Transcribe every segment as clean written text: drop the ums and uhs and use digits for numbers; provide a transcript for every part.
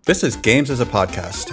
This is Games as a Podcast.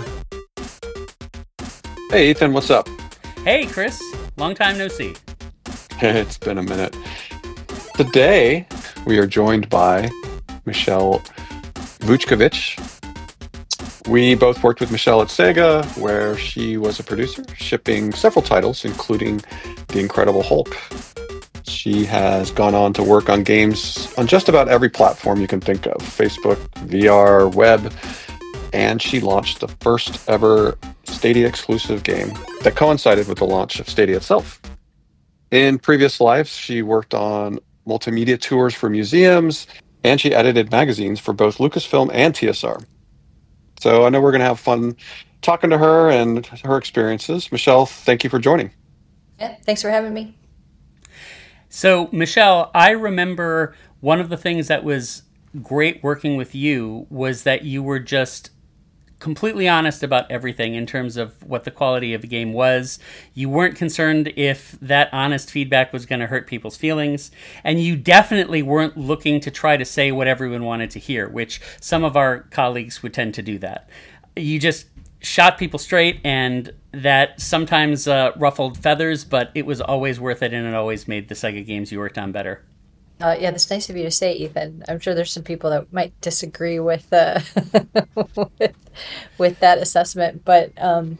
Hey, Ethan, what's up? Hey, Chris. Long time no see. It's been a minute. Today, we are joined by Michelle Vuckovic. We both worked with Michelle at Sega, where she was a producer, shipping several titles, including The Incredible Hulk. She has gone on to work on games on just about every platform you can think of, Facebook, VR, web, and she launched the first ever Stadia exclusive game that coincided with the launch of Stadia itself. In previous lives, she worked on multimedia tours for museums, and she edited magazines for both Lucasfilm and TSR. So I know we're going to have fun talking to her and her experiences. Michelle, thank you for joining. Yeah, thanks for having me. So, Michelle, I remember one of the things that was great working with you was that you were just completely honest about everything in terms of what the quality of the game was. You weren't concerned if that honest feedback was going to hurt people's feelings, and you definitely weren't looking to try to say what everyone wanted to hear, which some of our colleagues would tend to do that. You just shot people straight, and that sometimes ruffled feathers, but it was always worth it, and it always made the Sega games you worked on better. Yeah, that's nice of you to say, Ethan. I'm sure there's some people that might disagree with with that assessment, but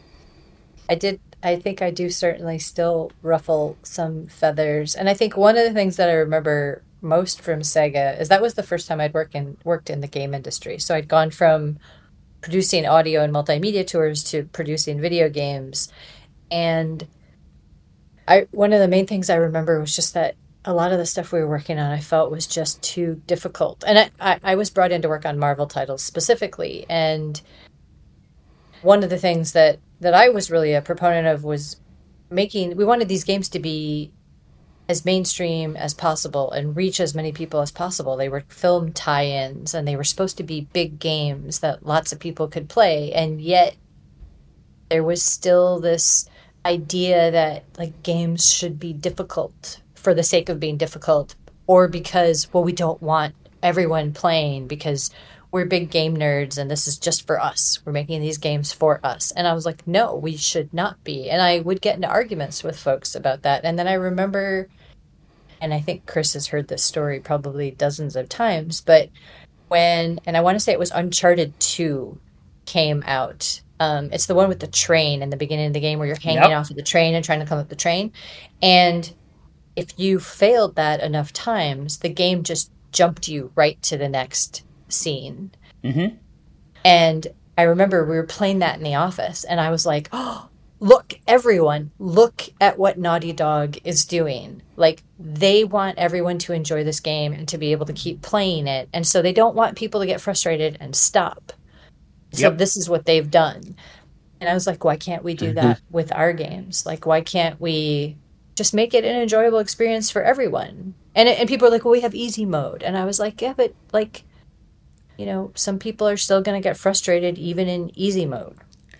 I think I do certainly still ruffle some feathers. And I think one of the things that I remember most from Sega is that was the first time I'd worked in the game industry. So I'd gone from producing audio and multimedia tours to producing video games, and one of the main things I remember was just that a lot of the stuff we were working on I felt was just too difficult. And I was brought in to work on Marvel titles specifically. And one of the things that I was really a proponent of was we wanted these games to be as mainstream as possible and reach as many people as possible. They were film tie-ins, and they were supposed to be big games that lots of people could play. And yet there was still this idea that like games should be difficult for the sake of being difficult, or because, well, we don't want everyone playing because we're big game nerds and this is just for us. We're making these games for us. And I was like, no, we should not be. And I would get into arguments with folks about that. And then I remember, and I think Chris has heard this story probably dozens of times, but and I want to say it was Uncharted 2 came out. It's the one with the train in the beginning of the game where you're hanging off of the train and trying to come up the train. And if you failed that enough times, the game just jumped you right to the next scene. Mm-hmm. And I remember we were playing that in the office, and I was like, oh, look, everyone, look at what Naughty Dog is doing. Like, they want everyone to enjoy this game and to be able to keep playing it. And so they don't want people to get frustrated and stop. So this is what they've done. And I was like, why can't we do that with our games? Like, why can't we just make it an enjoyable experience for everyone? And people are like, well, we have easy mode. And I was like, yeah, but like, you know, some people are still going to get frustrated even in easy mode.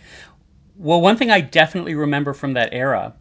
Well, one thing I definitely remember from that era,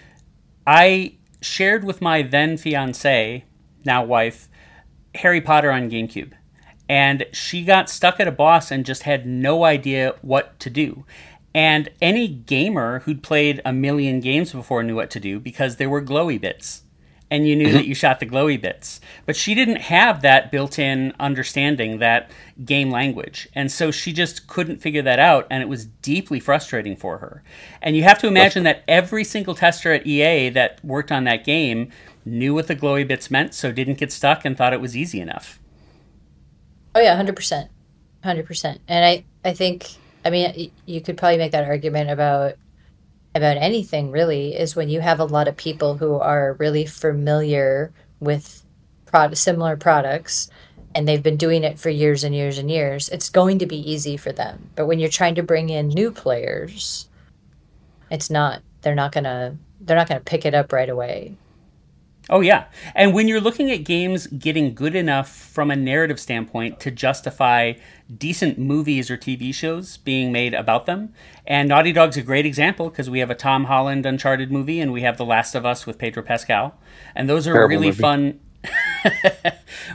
I shared with my then fiancée, now wife, Harry Potter on GameCube. And she got stuck at a boss and just had no idea what to do. And any gamer who'd played a million games before knew what to do because there were glowy bits. And you knew that you shot the glowy bits. But she didn't have that built-in understanding, that game language. And so she just couldn't figure that out, and it was deeply frustrating for her. And you have to imagine that every single tester at EA that worked on that game knew what the glowy bits meant, so didn't get stuck and thought it was easy enough. Oh, yeah, 100%. 100%. And I think, I mean, you could probably make that argument about anything, really, is when you have a lot of people who are really familiar with similar products, and they've been doing it for years and years and years, it's going to be easy for them. But when you're trying to bring in new players, it's not. They're not gonna pick it up right away. Oh, yeah. And when you're looking at games getting good enough from a narrative standpoint to justify decent movies or TV shows being made about them, and Naughty Dog's a great example because we have a Tom Holland Uncharted movie and we have The Last of Us with Pedro Pascal. And those are Terrible really movie. fun. Well,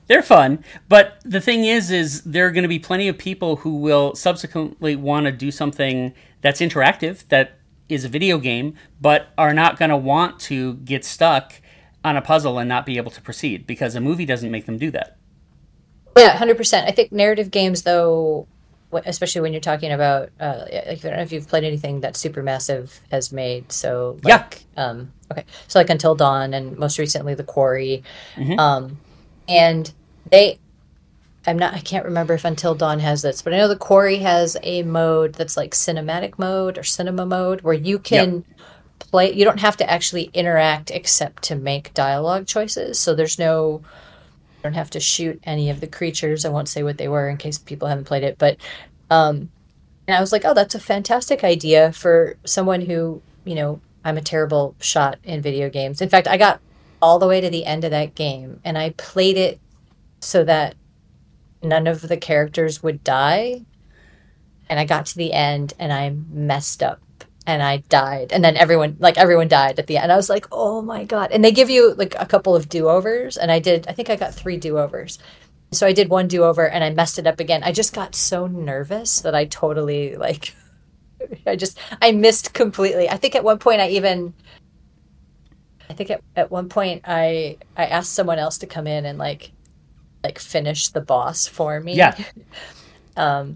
They're fun, but the thing is there are going to be plenty of people who will subsequently want to do something that's interactive, that is a video game, but are not going to want to get stuck on a puzzle and not be able to proceed, because a movie doesn't make them do that. Yeah, 100%. I think narrative games, though, especially when you're talking about, I don't know if you've played anything that Supermassive has made. So, like, okay, so like Until Dawn, and most recently The Quarry, and I can't remember if Until Dawn has this, but I know The Quarry has a mode that's like cinematic mode or cinema mode, where you can play. You don't have to actually interact except to make dialogue choices. So you don't have to shoot any of the creatures. I won't say what they were in case people haven't played it, but and I was like, oh, that's a fantastic idea for someone who, I'm a terrible shot in video games. In fact, I got all the way to the end of that game, and I played it so that none of the characters would die. And I got to the end, and I messed up, and I died. And then everyone died at the end. I was like, oh my God. And they give you like a couple of do-overs, and I think I got 3 do-overs. So I did 1 do-over, and I messed it up again. I just got so nervous that I totally I missed completely. I think at one point I asked someone else to come in and like finish the boss for me. Yeah. And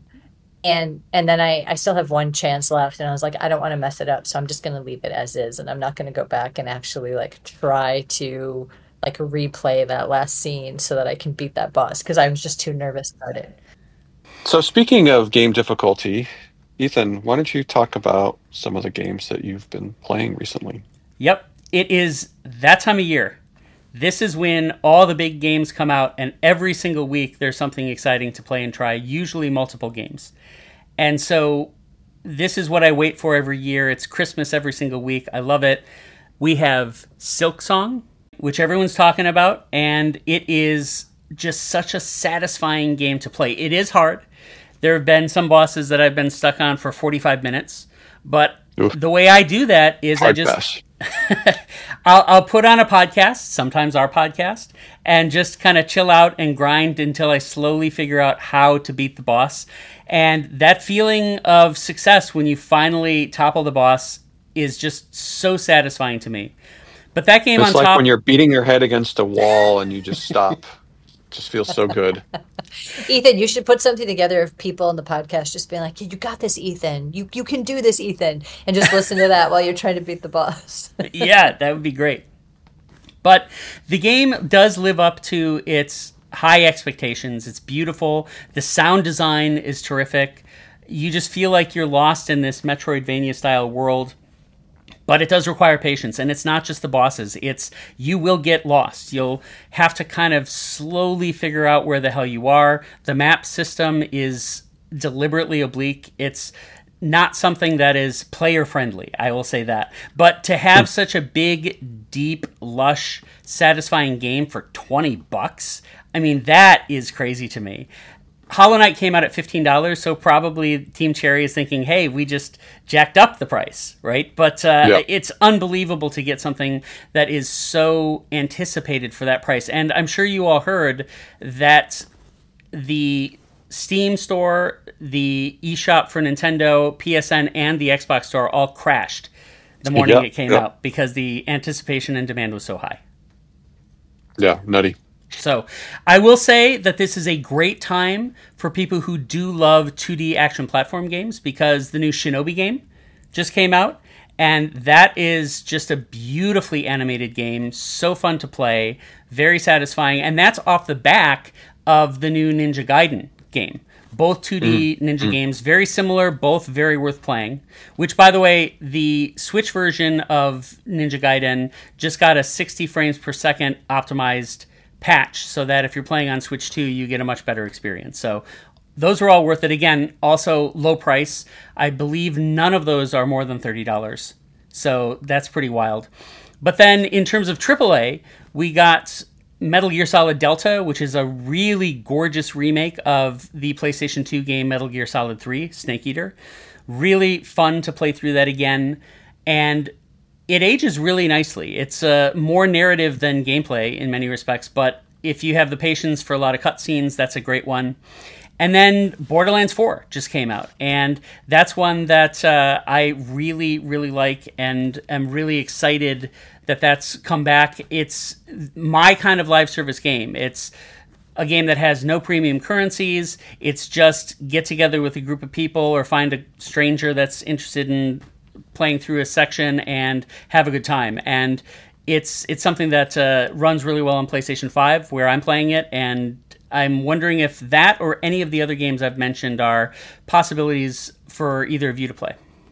then I still have 1 chance left, and I was like, I don't want to mess it up, so I'm just going to leave it as is, and I'm not going to go back and actually like try to like replay that last scene so that I can beat that boss, because I was just too nervous about it. So speaking of game difficulty, Ethan, why don't you talk about some of the games that you've been playing recently? Yep. It is that time of year. This is when all the big games come out, and every single week there's something exciting to play and try, usually multiple games. And so this is what I wait for every year. It's Christmas every single week. I love it. We have Silksong, which everyone's talking about, and it is just such a satisfying game to play. It is hard. There have been some bosses that I've been stuck on for 45 minutes, but the way I do that is hard pass. I'll put on a podcast, sometimes our podcast, and just kind of chill out and grind until I slowly figure out how to beat the boss. And that feeling of success when you finally topple the boss is just so satisfying to me. But that game it's on like top... when you're beating your head against a wall and you just stop. Just feels so good. Ethan, you should put something together of people on the podcast just being like, you got this, Ethan. You can do this, Ethan. And just listen to that while you're trying to beat the boss. Yeah, that would be great. But the game does live up to its high expectations. It's beautiful. The sound design is terrific. You just feel like you're lost in this Metroidvania-style world. But it does require patience, and it's not just the bosses. You will get lost. You'll have to kind of slowly figure out where the hell you are. The map system is deliberately oblique. It's not something that is player-friendly, I will say that. But to have such a big, deep, lush, satisfying game for $20, I mean, that is crazy to me. Hollow Knight came out at $15, so probably Team Cherry is thinking, hey, we just jacked up the price, right? But It's unbelievable to get something that is so anticipated for that price. And I'm sure you all heard that the Steam store, the eShop for Nintendo, PSN, and the Xbox store all crashed the morning it came out because the anticipation and demand was so high. Yeah, nutty. So I will say that this is a great time for people who do love 2D action platform games, because the new Shinobi game just came out, and that is just a beautifully animated game, so fun to play, very satisfying, and that's off the back of the new Ninja Gaiden game. Both 2D Ninja games, very similar, both very worth playing, which, by the way, the Switch version of Ninja Gaiden just got a 60 frames per second optimized patch, so that if you're playing on Switch 2, you get a much better experience. So those are all worth it. Again, also low price. I believe none of those are more than $30. So that's pretty wild. But then in terms of AAA, we got Metal Gear Solid Delta, which is a really gorgeous remake of the PlayStation 2 game Metal Gear Solid 3, Snake Eater. Really fun to play through that again. And it ages really nicely. It's more narrative than gameplay in many respects, but if you have the patience for a lot of cutscenes, that's a great one. And then Borderlands 4 just came out, and that's one that I really, really like, and am really excited that that's come back. It's my kind of live service game. It's a game that has no premium currencies. It's just get together with a group of people or find a stranger that's interested in playing through a section and have a good time. And it's something that runs really well on PlayStation 5, where I'm playing it, and I'm wondering if that or any of the other games I've mentioned are possibilities for either of you to play.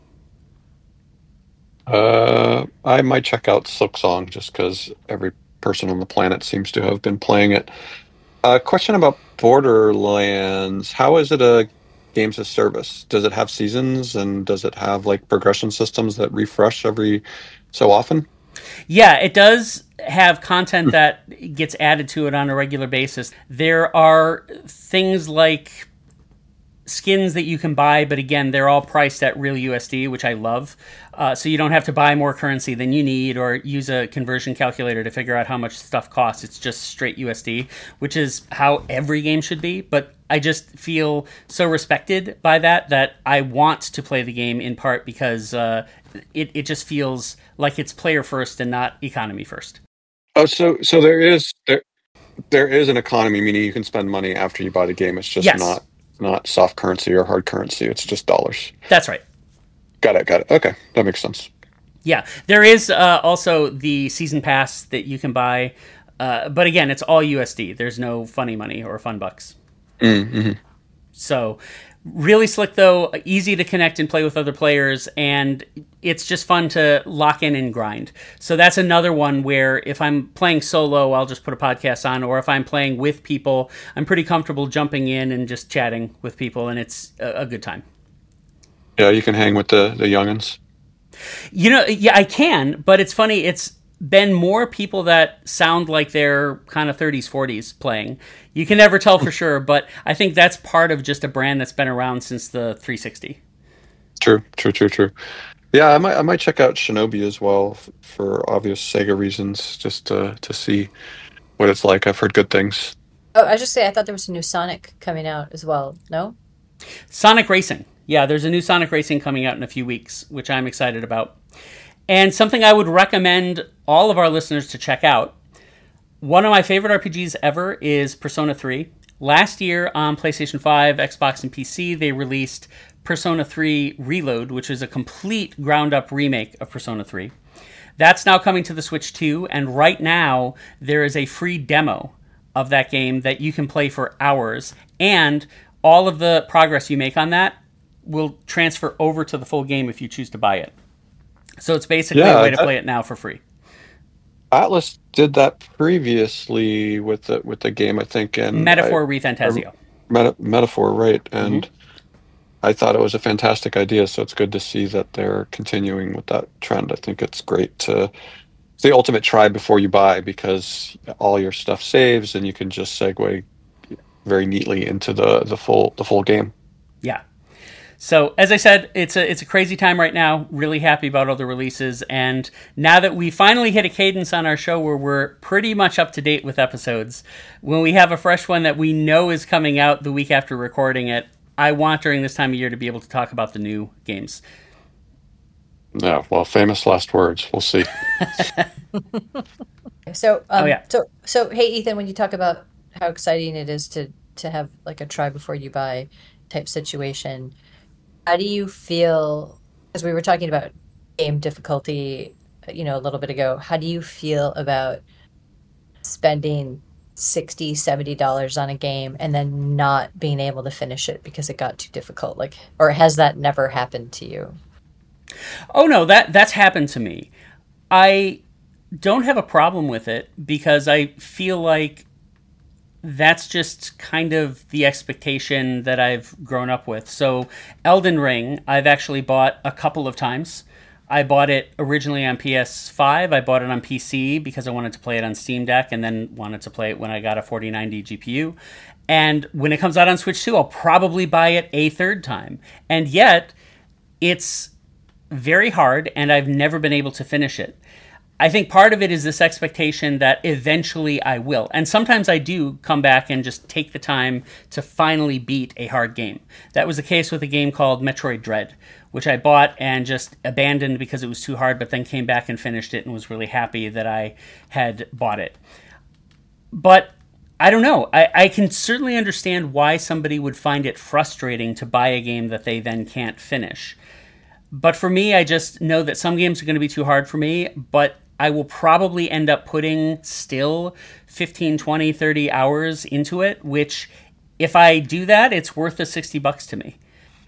I might check out Silksong just because every person on the planet seems to have been playing it. Question about Borderlands. How is it a games as service? Does it have seasons, and does it have like progression systems that refresh every so often? Yeah, it does have content that gets added to it on a regular basis. There are things like skins that you can buy, but again, they're all priced at real USD, which I love. So you don't have to buy more currency than you need or use a conversion calculator to figure out how much stuff costs. It's just straight USD, which is how every game should be. But I just feel so respected by that I want to play the game, in part because it just feels like it's player first and not economy first. Oh, so there is an economy, meaning you can spend money after you buy the game. It's just Yes. not soft currency or hard currency. It's just dollars. That's right. Got it. Okay, that makes sense. Yeah, there is also the season pass that you can buy, but again, it's all USD. There's no funny money or fun bucks. Mm-hmm. So really slick, though, easy to connect and play with other players, and it's just fun to lock in and grind. So that's another one where if I'm playing solo, I'll just put a podcast on, or if I'm playing with people, I'm pretty comfortable jumping in and just chatting with people, and it's a good time. Yeah, you can hang with the youngins. Yeah, I can, but it's funny, it's been more people that sound like they're kind of 30s, 40s playing. You can never tell for sure, but I think that's part of just a brand that's been around since the 360. True. Yeah, I might check out Shinobi as well for obvious Sega reasons, just to see what it's like. I've heard good things. Oh, I just say I thought there was a new Sonic coming out as well. No? Sonic Racing. Yeah, there's a new Sonic Racing coming out in a few weeks, which I'm excited about. And something I would recommend all of our listeners to check out. One of my favorite RPGs ever is Persona 3. Last year on PlayStation 5, Xbox, and PC, they released Persona 3 Reload, which is a complete ground-up remake of Persona 3. That's now coming to the Switch too, and right now there is a free demo of that game that you can play for hours, and all of the progress you make on that will transfer over to the full game if you choose to buy it. So it's basically a way to play it now for free. Atlas did that previously with the game, I think. And Metaphor ReFantazio. Metaphor, right. And I thought it was a fantastic idea, so it's good to see that they're continuing with that trend. I think it's great it's the ultimate try before you buy, because all your stuff saves and you can just segue very neatly into the full game. Yeah. So, as I said, it's a crazy time right now. Really happy about all the releases. And now that we finally hit a cadence on our show where we're pretty much up to date with episodes, when we have a fresh one that we know is coming out the week after recording it, I want during this time of year to be able to talk about the new games. Yeah, well, famous last words. We'll see. So, hey, Ethan, when you talk about how exciting it is to have like a try before you buy type situation, how do you feel, as we were talking about game difficulty, a little bit ago, how do you feel about spending $60, $70 on a game and then not being able to finish it because it got too difficult? Or has that never happened to you? Oh, no, that's happened to me. I don't have a problem with it because I feel like that's just kind of the expectation that I've grown up with. So Elden Ring, I've actually bought a couple of times. I bought it originally on PS5. I bought it on PC because I wanted to play it on Steam Deck and then wanted to play it when I got a 4090 GPU. And when it comes out on Switch 2, I'll probably buy it a third time. And yet, it's very hard, and I've never been able to finish it. I think part of it is this expectation that eventually I will. And sometimes I do come back and just take the time to finally beat a hard game. That was the case with a game called Metroid Dread, which I bought and just abandoned because it was too hard, but then came back and finished it and was really happy that I had bought it. But I don't know. I can certainly understand why somebody would find it frustrating to buy a game that they then can't finish. But for me, I just know that some games are going to be too hard for me, but I will probably end up putting still 15, 20, 30 hours into it, which if I do that, it's worth the $60 to me.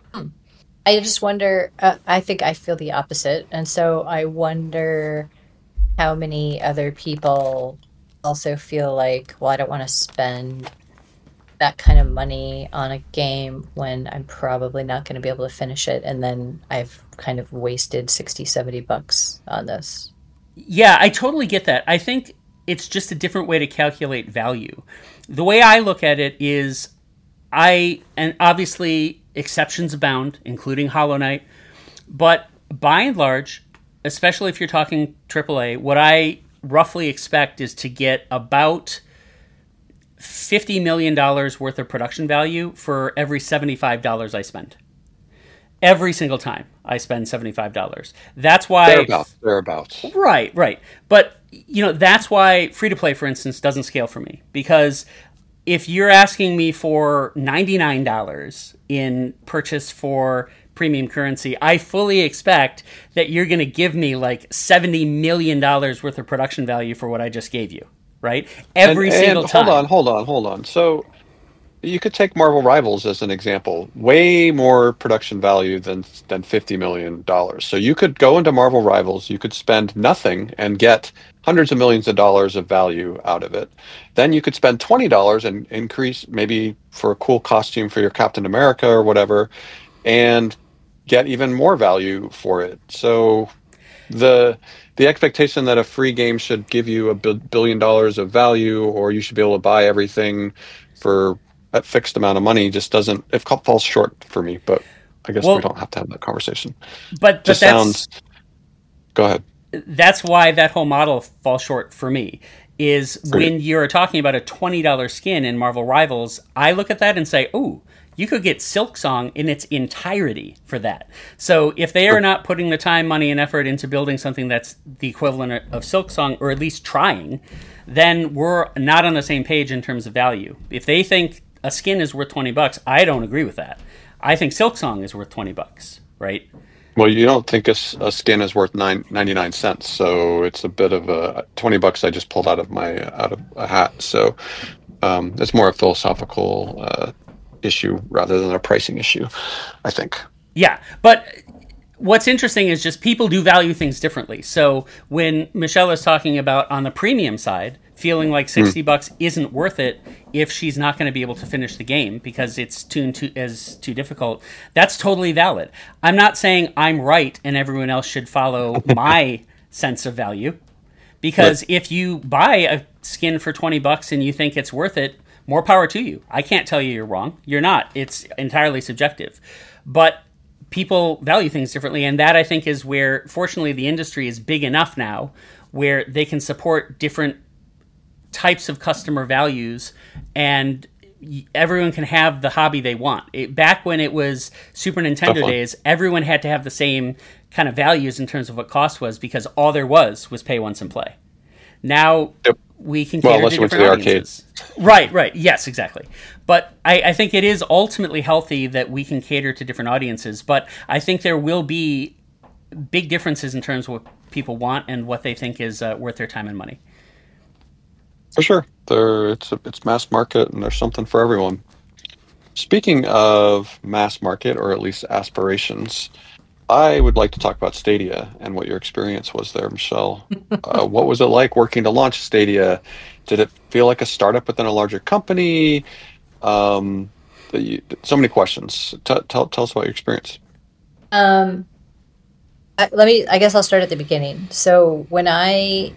I just wonder, I think I feel the opposite. And so I wonder how many other people also feel like, well, I don't want to spend that kind of money on a game when I'm probably not going to be able to finish it. And then I've kind of wasted $60-$70 on this. Yeah, I totally get that. I think it's just a different way to calculate value. The way I look at it is and obviously exceptions abound, including Hollow Knight, but by and large, especially if you're talking AAA, what I roughly expect is to get about $50 million worth of production value for every $75 I spend. Every single time I spend $75. That's why... Thereabouts. Right. But, that's why free-to-play, for instance, doesn't scale for me. Because if you're asking me for $99 in purchase for premium currency, I fully expect that you're going to give me like $70 million worth of production value for what I just gave you, right? Every single time. Hold on. So you could take Marvel Rivals as an example. Way more production value than $50 million. So you could go into Marvel Rivals, you could spend nothing and get hundreds of millions of dollars of value out of it. Then you could spend $20 and increase maybe for a cool costume for your Captain America or whatever, and get even more value for it. So the expectation that a free game should give you $1 billion of value, or you should be able to buy everything for a fixed amount of money, just doesn't. It falls short for me. But I guess we don't have to have that conversation. But just sounds. Go ahead. That's why that whole model falls short for me. Is when you're talking about a $20 skin in Marvel Rivals, I look at that and say, "Ooh, you could get Silksong in its entirety for that." So if they are not putting the time, money, and effort into building something that's the equivalent of Silksong, or at least trying, then we're not on the same page in terms of value. If they think a skin is worth $20, I don't agree with that. I think Silksong is worth $20, right? Well, you don't think a skin is worth 99 cents, so it's a bit of a $20 I just pulled out of a hat. So it's more a philosophical issue rather than a pricing issue, I think. Yeah, but what's interesting is just people do value things differently. So when Michelle is talking about on the premium side, feeling like $60 isn't worth it if she's not going to be able to finish the game because it's too difficult, that's totally valid. I'm not saying I'm right and everyone else should follow my sense of value, because if you buy a skin for $20 and you think it's worth it, more power to you. I can't tell you you're wrong. You're not. It's entirely subjective. But people value things differently, and that, I think, is where, fortunately, the industry is big enough now where they can support different types of customer values, and everyone can have the hobby they want. Back when it was Super Nintendo days, everyone had to have the same kind of values in terms of what cost was, because all there was pay once and play. Now we can cater to different audiences. Right. Yes, exactly. But I think it is ultimately healthy that we can cater to different audiences. But I think there will be big differences in terms of what people want and what they think is worth their time and money. For sure. It's mass market, and there's something for everyone. Speaking of mass market, or at least aspirations, I would like to talk about Stadia and what your experience was there, Michelle. What was it like working to launch Stadia? Did it feel like a startup within a larger company? So many questions. Tell us about your experience. I guess I'll start at the beginning. So when I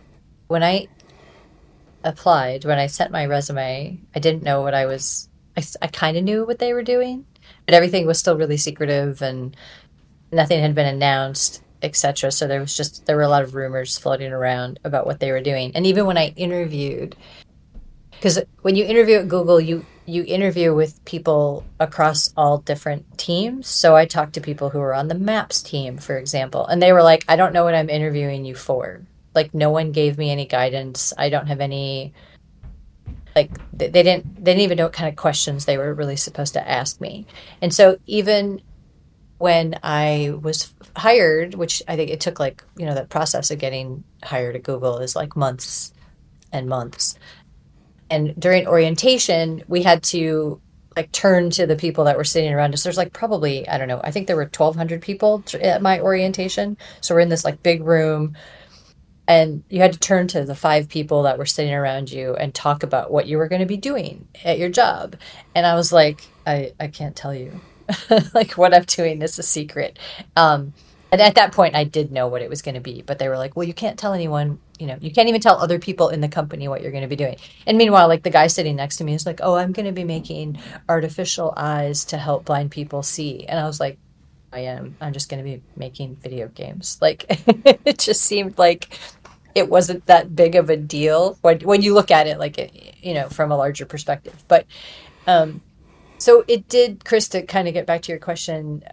applied, when I sent my resume, I didn't know what I kind of knew what they were doing, but everything was still really secretive and nothing had been announced. etc. So there were a lot of rumors floating around about what they were doing. And even when I interviewed, because when you interview at Google, you interview with people across all different teams. So I talked to people who were on the Maps team, for example, and they were like, I don't know what I'm interviewing you for. Like, no one gave me any guidance. I don't have any, like, they didn't even know what kind of questions they were really supposed to ask me. And so even when I was hired, which I think it took, like, that process of getting hired at Google is like months and months. And during orientation, we had to like turn to the people that were sitting around us. There's like probably, I don't know, I think there were 1,200 people at my orientation. So we're in this like big room, and you had to turn to the 5 people that were sitting around you and talk about what you were going to be doing at your job. And I was like, I can't tell you. Like, what I'm doing is a secret. And at that point, I did know what it was going to be, but they were like, well, you can't tell anyone, you can't even tell other people in the company what you're going to be doing. And meanwhile, like, the guy sitting next to me is like, oh, I'm going to be making artificial eyes to help blind people see. And I was like, I'm just going to be making video games. Like, it just seemed like it wasn't that big of a deal when you look at it, like, from a larger perspective. But, so it did, Chris, to kind of get back to your question,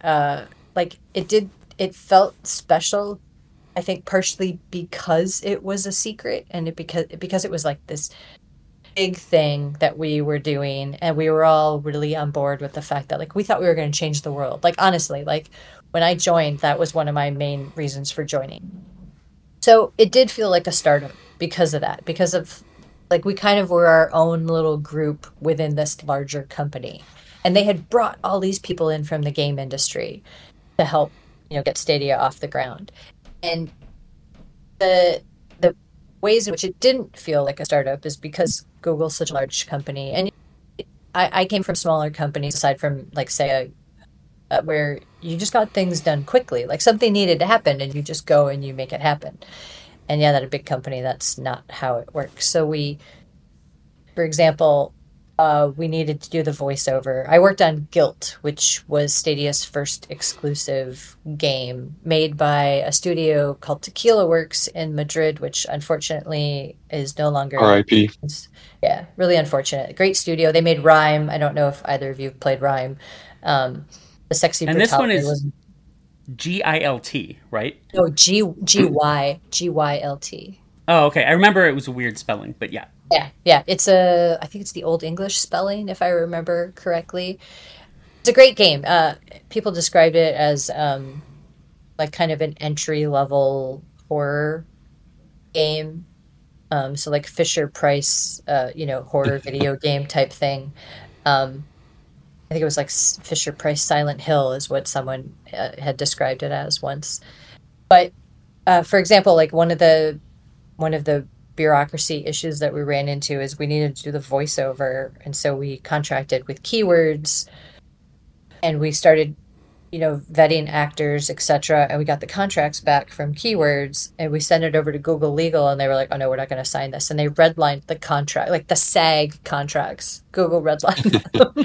it felt special, I think, partially because it was a secret, and because it was like this big thing that we were doing, and we were all really on board with the fact that, like, we thought we were going to change the world. Like, honestly, like, when I joined, that was one of my main reasons for joining. So it did feel like a startup because of that, because of, like, we kind of were our own little group within this larger company. And they had brought all these people in from the game industry to help, get Stadia off the ground. And the ways in which it didn't feel like a startup is because Google's such a large company. And I came from smaller companies, aside from, like, Sega, where you just got things done quickly. Like, something needed to happen, and you just go and you make it happen. And yeah, that a big company, that's not how it works. So for example, we needed to do the voiceover. I worked on Guilt, which was Stadia's first exclusive game, made by a studio called Tequila Works in Madrid, which unfortunately is no longer. R.I.P. Yeah, really unfortunate. Great studio. They made Rime. I don't know if either of you have played Rime. The Sexy And Brutality. this one is GILT, right? No, GYLT. Oh, okay. I remember it was a weird spelling, but yeah. Yeah. I think it's the Old English spelling, if I remember correctly. It's a great game. People described it as like kind of an entry-level horror game. So like Fisher Price, horror video game type thing. I think it was like Fisher Price Silent Hill is what someone had described it as once. But for example, like one of the bureaucracy issues that we ran into is we needed to do the voiceover, and so we contracted with Keywords, and we started, vetting actors, etc. And we got the contracts back from Keywords, and we sent it over to Google Legal, and they were like, "Oh no, we're not going to sign this." And they redlined the contract, like the SAG contracts. Google redlined them.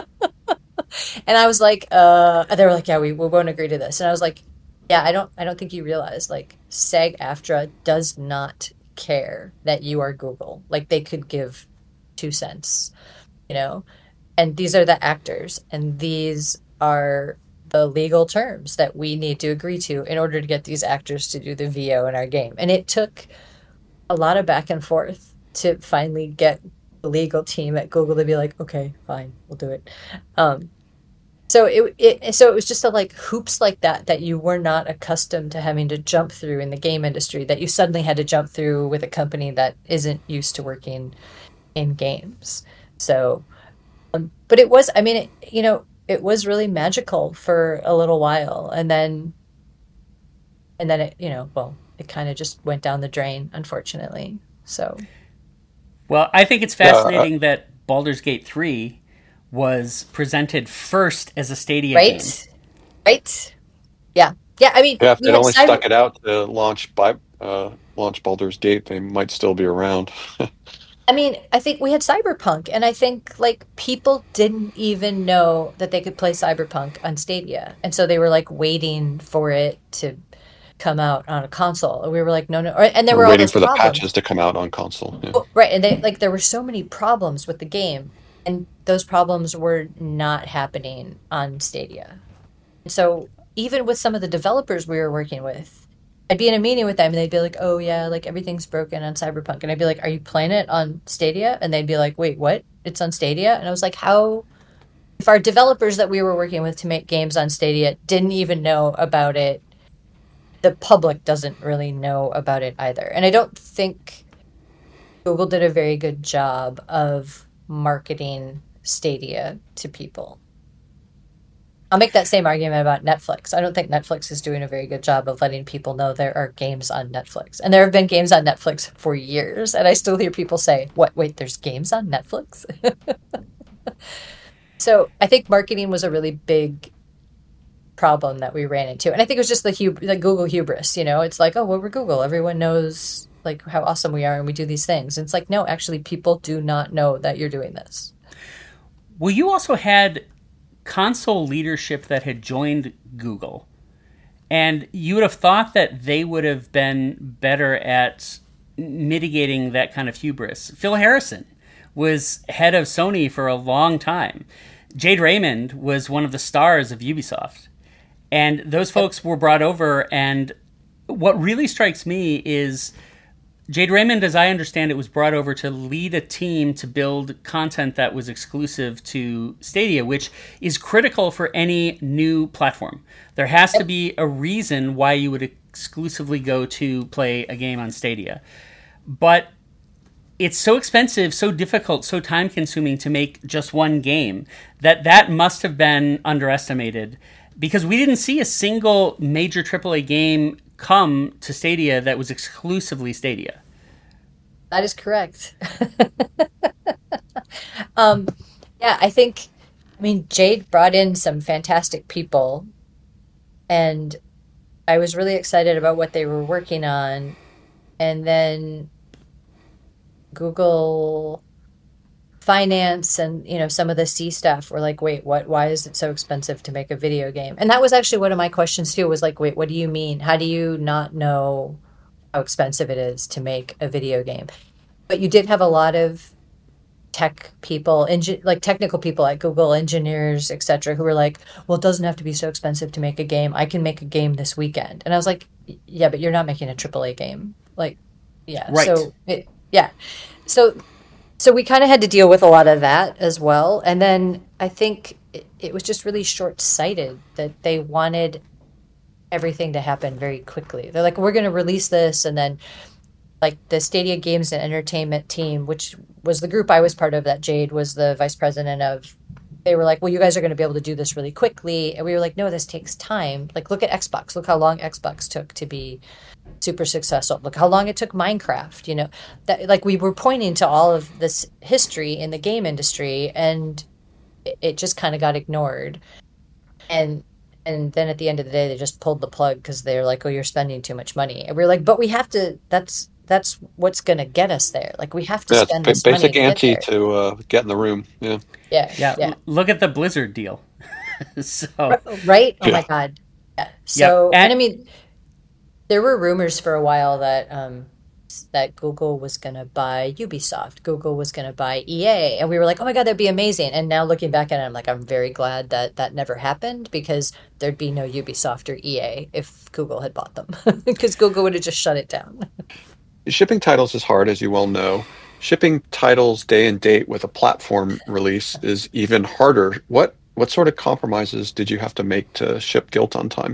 And I was like, they were like, "Yeah, we won't agree to this." And I was like, "Yeah, I don't think you realize, like, SAG-AFTRA does not care that you are Google. Like, they could give 2 cents, and these are the actors, and these are the legal terms that we need to agree to in order to get these actors to do the VO in our game." And it took a lot of back and forth to finally get the legal team at Google to be like, "Okay, fine, we'll do it." So it was just like hoops like that you were not accustomed to having to jump through in the game industry, that you suddenly had to jump through with a company that isn't used to working in games. So, but it was, it was really magical for a little while, and then it, it kind of just went down the drain, unfortunately. So, well, I think it's fascinating that Baldur's Gate 3 was presented first as a Stadia game. Right. Yeah. I mean, if they'd only stuck it out to launch Baldur's Gate, they might still be around. I mean, I think we had Cyberpunk, and I think, like, people didn't even know that they could play Cyberpunk on Stadia, and so they were like waiting for it to come out on a console. And we were like, no, no. And there We're were all waiting those for the problems. patches to come out on console. Yeah. Oh, right. And there were so many problems with the game, and those problems were not happening on Stadia. And so even with some of the developers we were working with, I'd be in a meeting with them and they'd be like, oh yeah, like everything's broken on Cyberpunk. And I'd be like, are you playing it on Stadia? And they'd be like, wait, what? It's on Stadia? And I was like, how? If our developers that we were working with to make games on Stadia didn't even know about it, the public doesn't really know about it either. And I don't think Google did a very good job of marketing Stadia to people. I'll make that same argument about Netflix. I don't think Netflix is doing a very good job of letting people know there are games on Netflix. And there have been games on Netflix for years, and I still hear people say, "What? Wait, there's games on Netflix?" So I think marketing was a really big problem that we ran into, and I think it was just the Google hubris. It's like, oh, well, we're Google. Everyone knows like how awesome we are, and we do these things. And it's like, no, actually, people do not know that you're doing this. Well, you also had console leadership that had joined Google, and you would have thought that they would have been better at mitigating that kind of hubris. Phil Harrison was head of Sony for a long time. Jade Raymond was one of the stars of Ubisoft, and those folks were brought over. And what really strikes me is Jade Raymond, as I understand it, was brought over to lead a team to build content that was exclusive to Stadia, which is critical for any new platform. There has to be a reason why you would exclusively go to play a game on Stadia. But it's so expensive, so difficult, so time-consuming to make just one game that must have been underestimated, because we didn't see a single major AAA game come to Stadia that was exclusively Stadia. That is correct. Yeah, I mean, Jade brought in some fantastic people, and I was really excited about what they were working on. And then Google Finance and some of the C stuff were like, wait, what? Why is it so expensive to make a video game? And that was actually one of my questions too, was like, wait, what do you mean? How do you not know how expensive it is to make a video game? But you did have a lot of tech people, like technical people at Google, engineers, etc., who were like, well, it doesn't have to be so expensive to make a game. I can make a game this weekend. And I was like, yeah, but you're not making a AAA game. Like, yeah. Right. So we kind of had to deal with a lot of that as well. And then I think it was just really short-sighted that they wanted everything to happen very quickly. They're like, we're going to release this, and then like the Stadia Games and Entertainment team, which was the group I was part of that Jade was the vice president of, they were like, well, you guys are going to be able to do this really quickly. And we were like, no, this takes time. Like, look at Xbox. Look how long Xbox took to be super successful. Look how long it took Minecraft, that like we were pointing to all of this history in the game industry, and it just kind of got ignored. And then at the end of the day, they just pulled the plug because they're like, oh, you're spending too much money. And we were like, but we have to, that's what's going to get us there. Like, we have to spend this money basic to ante get there. to get in the room. Yeah. Yeah. Look at the Blizzard deal. So right? Oh Yeah. my God. Yeah. So, Yep. and I mean, there were rumors for a while that that Google was going to buy Ubisoft. Google was going to buy EA. And we were like, oh my God, that'd be amazing. And now looking back at it, I'm like, I'm very glad that that never happened, because there'd be no Ubisoft or EA if Google had bought them, because Google would have just shut it down. Shipping titles is hard, as you well know. Shipping titles day and date with a platform release is even harder. What sort of compromises did you have to make to ship Guilt on time?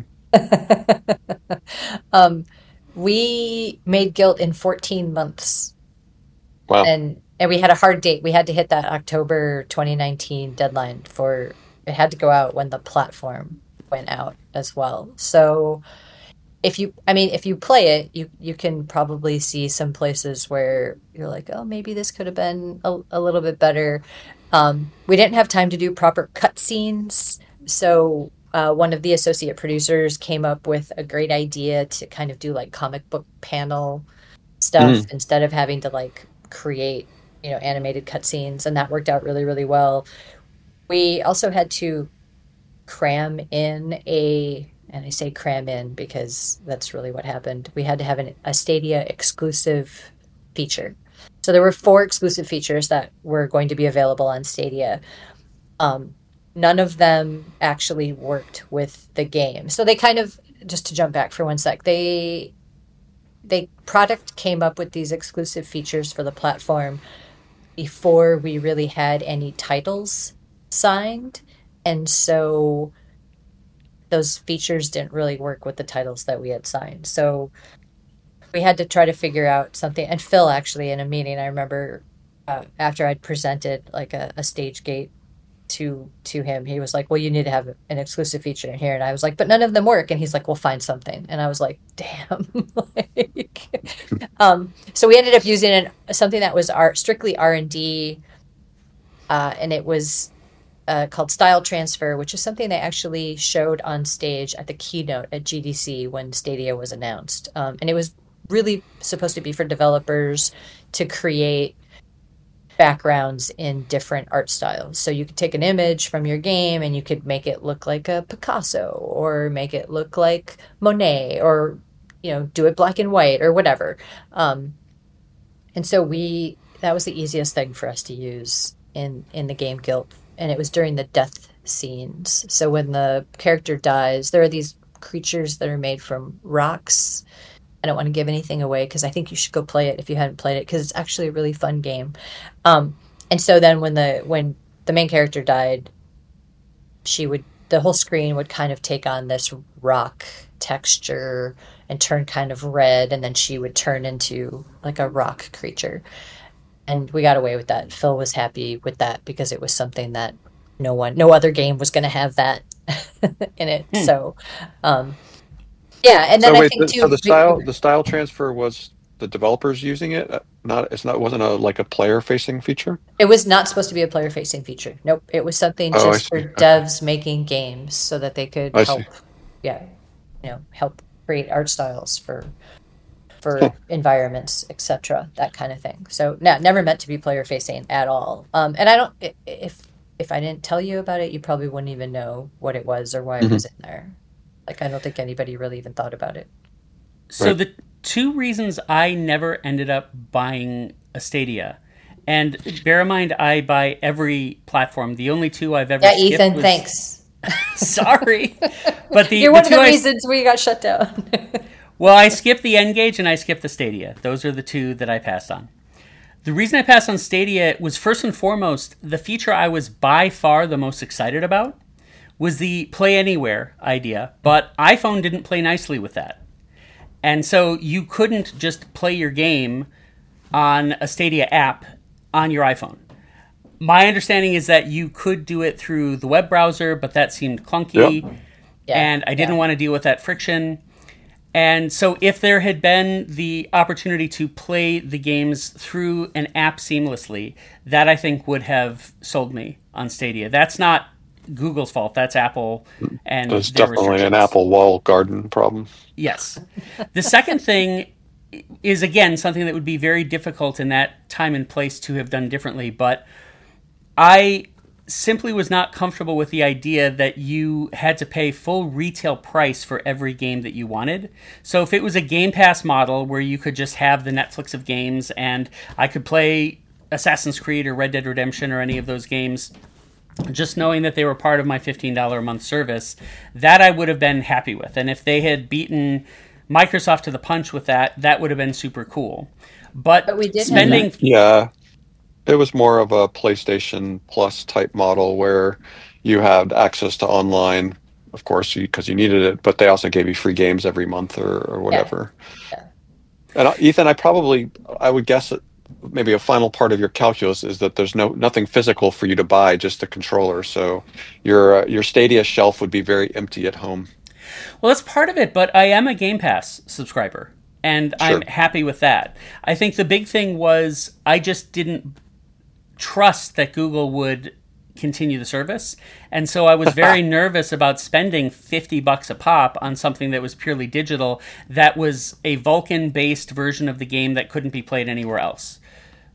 We made Guilt in 14 months. Wow. And we had a hard date. We had to hit that October 2019 deadline for it had to go out when the platform went out as well. So if you play it, you can probably see some places where you're like, oh, maybe this could have been a little bit better. We didn't have time to do proper cutscenes. So one of the associate producers came up with a great idea to kind of do like comic book panel stuff instead of having to like create, animated cutscenes. And that worked out really, really well. We also had to cram in and I say cram in because that's really what happened. We had to have a Stadia exclusive feature. So there were 4 exclusive features that were going to be available on Stadia. None of them actually worked with the game. So they kind of, just to jump back for one sec, they product came up with these exclusive features for the platform before we really had any titles signed. And so those features didn't really work with the titles that we had signed. So we had to try to figure out something. And Phil, actually, in a meeting, I remember after I'd presented like a stage gate to him, he was like, well, you need to have an exclusive feature in here. And I was like, but none of them work. And he's like, we'll find something. And I was like, damn. So we ended up using something that was strictly R&D. And it was called Style Transfer, which is something they actually showed on stage at the keynote at GDC when Stadia was announced. And it was really supposed to be for developers to create backgrounds in different art styles. So you could take an image from your game and you could make it look like a Picasso or make it look like Monet or, do it black and white or whatever. And so that was the easiest thing for us to use in the game Guilt. And it was during the death scenes. So when the character dies, there are these creatures that are made from rocks. I don't want to give anything away because I think you should go play it if you haven't played it, because it's actually a really fun game. And so then when the main character died, the whole screen would kind of take on this rock texture and turn kind of red, and then she would turn into like a rock creature. And we got away with that. Phil was happy with that because it was something that no other game was going to have that in it. So, yeah, and then So I wait, think too. so the style transfer was the developers using it? Wasn't a player facing feature? It was not supposed to be a player facing feature. Nope, it was something Oh, I just for see. devs making games so that they could I help. see. Yeah, help create art styles for Huh. environments, etc. That kind of thing. So never meant to be player facing at all. And I don't. If I didn't tell you about it, you probably wouldn't even know what it was or why it was in there. Like, I don't think anybody really even thought about it. So Right. the 2 reasons I never ended up buying a Stadia, and bear in mind I buy every platform. The only 2 I've ever Yeah, skipped Ethan, was, thanks. Sorry, but You're one of the reasons we got shut down. Well, I skipped the N-Gage and I skipped the Stadia. Those are the 2 that I passed on. The reason I passed on Stadia was, first and foremost, the feature I was by far the most excited about was the Play Anywhere idea, but iPhone didn't play nicely with that. And so you couldn't just play your game on a Stadia app on your iPhone. My understanding is that you could do it through the web browser, but that seemed clunky, and I didn't want to deal with that friction. And so if there had been the opportunity to play the games through an app seamlessly, that I think would have sold me on Stadia. That's not Google's fault. That's Apple and There's their definitely an restrictions. Apple wall garden problem. Yes. The second thing is, again, something that would be very difficult in that time and place to have done differently, but I simply was not comfortable with the idea that you had to pay full retail price for every game that you wanted. So if it was a Game Pass model where you could just have the Netflix of games and I could play Assassin's Creed or Red Dead Redemption or any of those games, just knowing that they were part of my $15 a month service, that I would have been happy with. And if they had beaten Microsoft to the punch with that, that would have been super cool. But we did have spending... Yeah. It was more of a PlayStation Plus type model where you had access to online, of course, because you needed it, but they also gave you free games every month or whatever. Yeah. And Ethan, I would guess that maybe a final part of your calculus is that there's nothing physical for you to buy, just the controller. So your Stadia shelf would be very empty at home. Well, that's part of it, but I am a Game Pass subscriber, and Sure. I'm happy with that. I think the big thing was I just didn't trust that Google would continue the service, and so I was very nervous about spending $50 a pop on something that was purely digital, that was a Vulkan-based version of the game that couldn't be played anywhere else.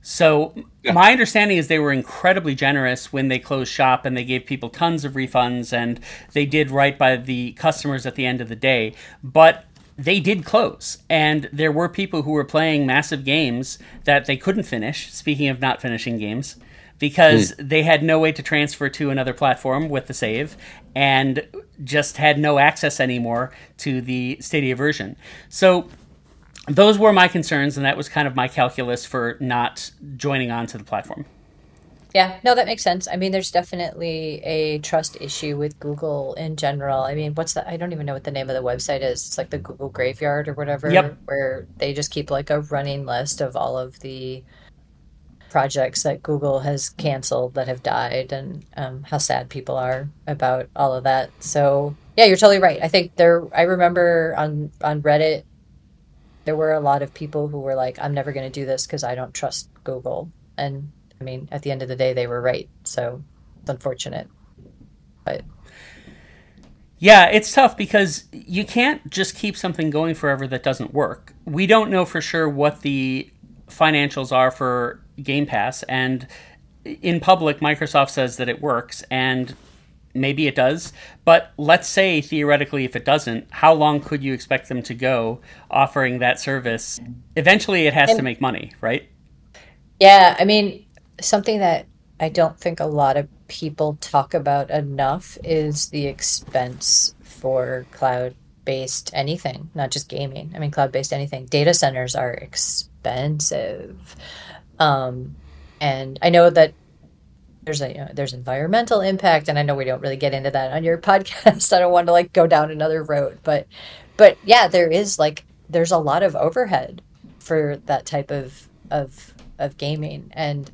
So Yeah. my understanding is they were incredibly generous when they closed shop, and they gave people tons of refunds, and they did right by the customers at the end of the day. But they did close, and there were people who were playing massive games that they couldn't finish, speaking of not finishing games, because they had no way to transfer to another platform with the save, and just had no access anymore to the Stadia version. So those were my concerns, and that was kind of my calculus for not joining on to the platform. Yeah, no, that makes sense. I mean, there's definitely a trust issue with Google in general. I mean, what's that? I don't even know what the name of the website is. It's like the Google Graveyard or whatever, Yep. where they just keep like a running list of all of the projects that Google has canceled that have died, and how sad people are about all of that. So, yeah, you're totally right. I think I remember on Reddit, there were a lot of people who were like, I'm never going to do this because I don't trust Google. And I mean, at the end of the day, they were right. So it's unfortunate. But Yeah, it's tough because you can't just keep something going forever that doesn't work. We don't know for sure what the financials are for Game Pass, and in public, Microsoft says that it works, and maybe it does. But let's say, theoretically, if it doesn't, how long could you expect them to go offering that service? Eventually, it has to make money, right? yeah, I mean, something that I don't think a lot of people talk about enough is the expense for cloud-based anything, not just gaming. I mean, cloud-based anything. Data centers are expensive. And I know that there's environmental impact, and I know we don't really get into that on your podcast. I don't want to like go down another road, but yeah, there's a lot of overhead for that type of gaming, and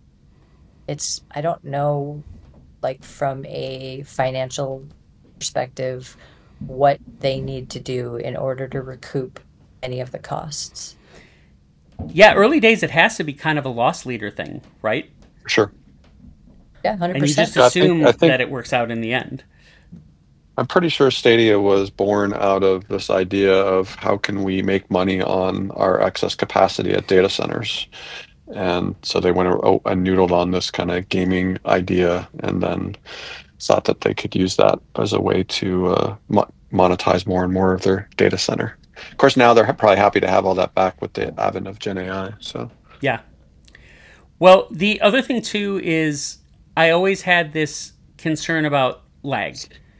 I don't know, like from a financial perspective, what they need to do in order to recoup any of the costs. Yeah, early days, it has to be kind of a loss leader thing, right? For sure. Yeah, And you 100%. just I assume think that it works out in the end. I'm pretty sure Stadia was born out of this idea of how can we make money on our excess capacity at data centers. And so they went and noodled on this kind of gaming idea, and then thought that they could use that as a way to monetize more and more of their data center. Of course, now they're probably happy to have all that back with the advent of Gen AI. So Yeah. Well, the other thing, too, is I always had this concern about lag.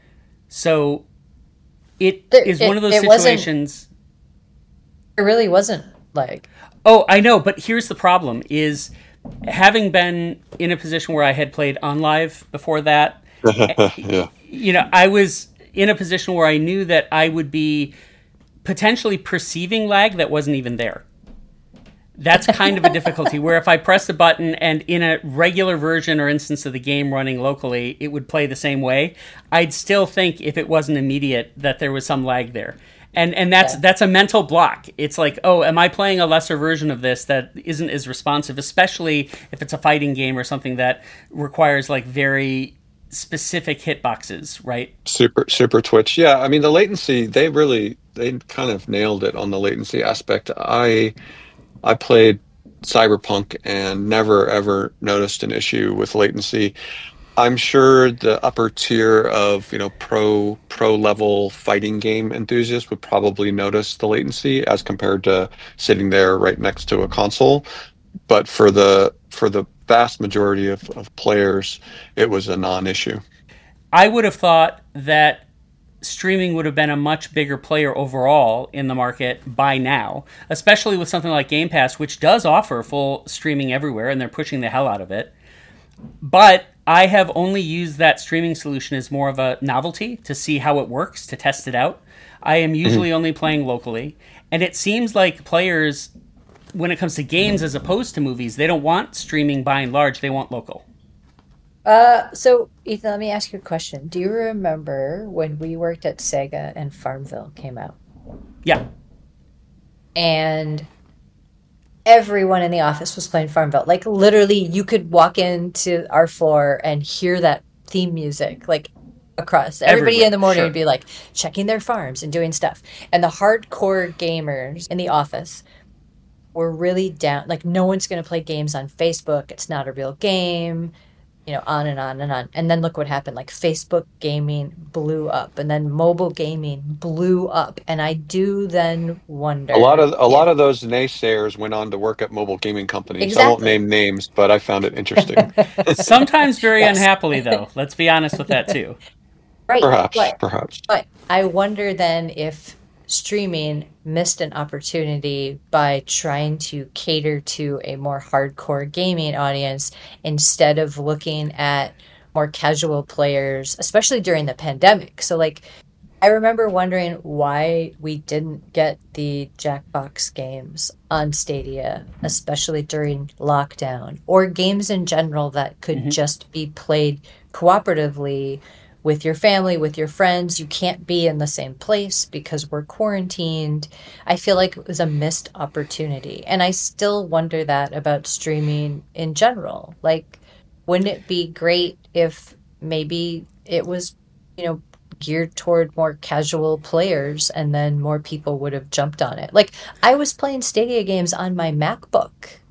So it is one of those situations. It really wasn't like. Oh, I know, but here's the problem is having been in a position where I had played on live before that, yeah, I was in a position where I knew that I would be potentially perceiving lag that wasn't even there. That's kind of a difficulty, where if I press a button and in a regular version or instance of the game running locally, it would play the same way, I'd still think, if it wasn't immediate, that there was some lag there. And that's a mental block. It's like, oh, am I playing a lesser version of this that isn't as responsive, especially if it's a fighting game or something that requires like very specific hitboxes, right? super twitch. Yeah, I mean the latency. They kind of nailed it on the latency aspect. I played Cyberpunk and never ever noticed an issue with latency. I'm sure the upper tier of pro level fighting game enthusiasts would probably notice the latency as compared to sitting there right next to a console. But for the vast majority of players, it was a non-issue. I would have thought that streaming would have been a much bigger player overall in the market by now, especially with something like Game Pass, which does offer full streaming everywhere, and they're pushing the hell out of it. But I have only used that streaming solution as more of a novelty to see how it works, to test it out. I am usually only playing locally, and it seems like players, when it comes to games as opposed to movies, they don't want streaming by and large, they want local. So Ethan, let me ask you a question. Do you remember when we worked at Sega and Farmville came out? Yeah. And everyone in the office was playing Farmville. Like literally, you could walk into our floor and hear that theme music, like across. Everybody Everywhere, in the morning sure. would be like checking their farms and doing stuff. And the hardcore gamers in the office we're really down, like no one's going to play games on Facebook. It's not a real game, on and on and on. And then look what happened. Like Facebook gaming blew up, and then mobile gaming blew up. And I do then wonder. A lot of those naysayers went on to work at mobile gaming companies. Exactly. I won't name names, but I found it interesting. Sometimes very Yes. unhappily, though. Let's be honest with that, too. Right. Perhaps. But I wonder then if streaming missed an opportunity by trying to cater to a more hardcore gaming audience instead of looking at more casual players, especially during the pandemic. So, like, I remember wondering why we didn't get the Jackbox games on Stadia, especially during lockdown, or games in general that could just be played cooperatively with your family, with your friends. You can't be in the same place because we're quarantined. I feel like it was a missed opportunity. And I still wonder that about streaming in general. Like, wouldn't it be great if maybe it was, geared toward more casual players and then more people would have jumped on it? Like, I was playing Stadia games on my MacBook.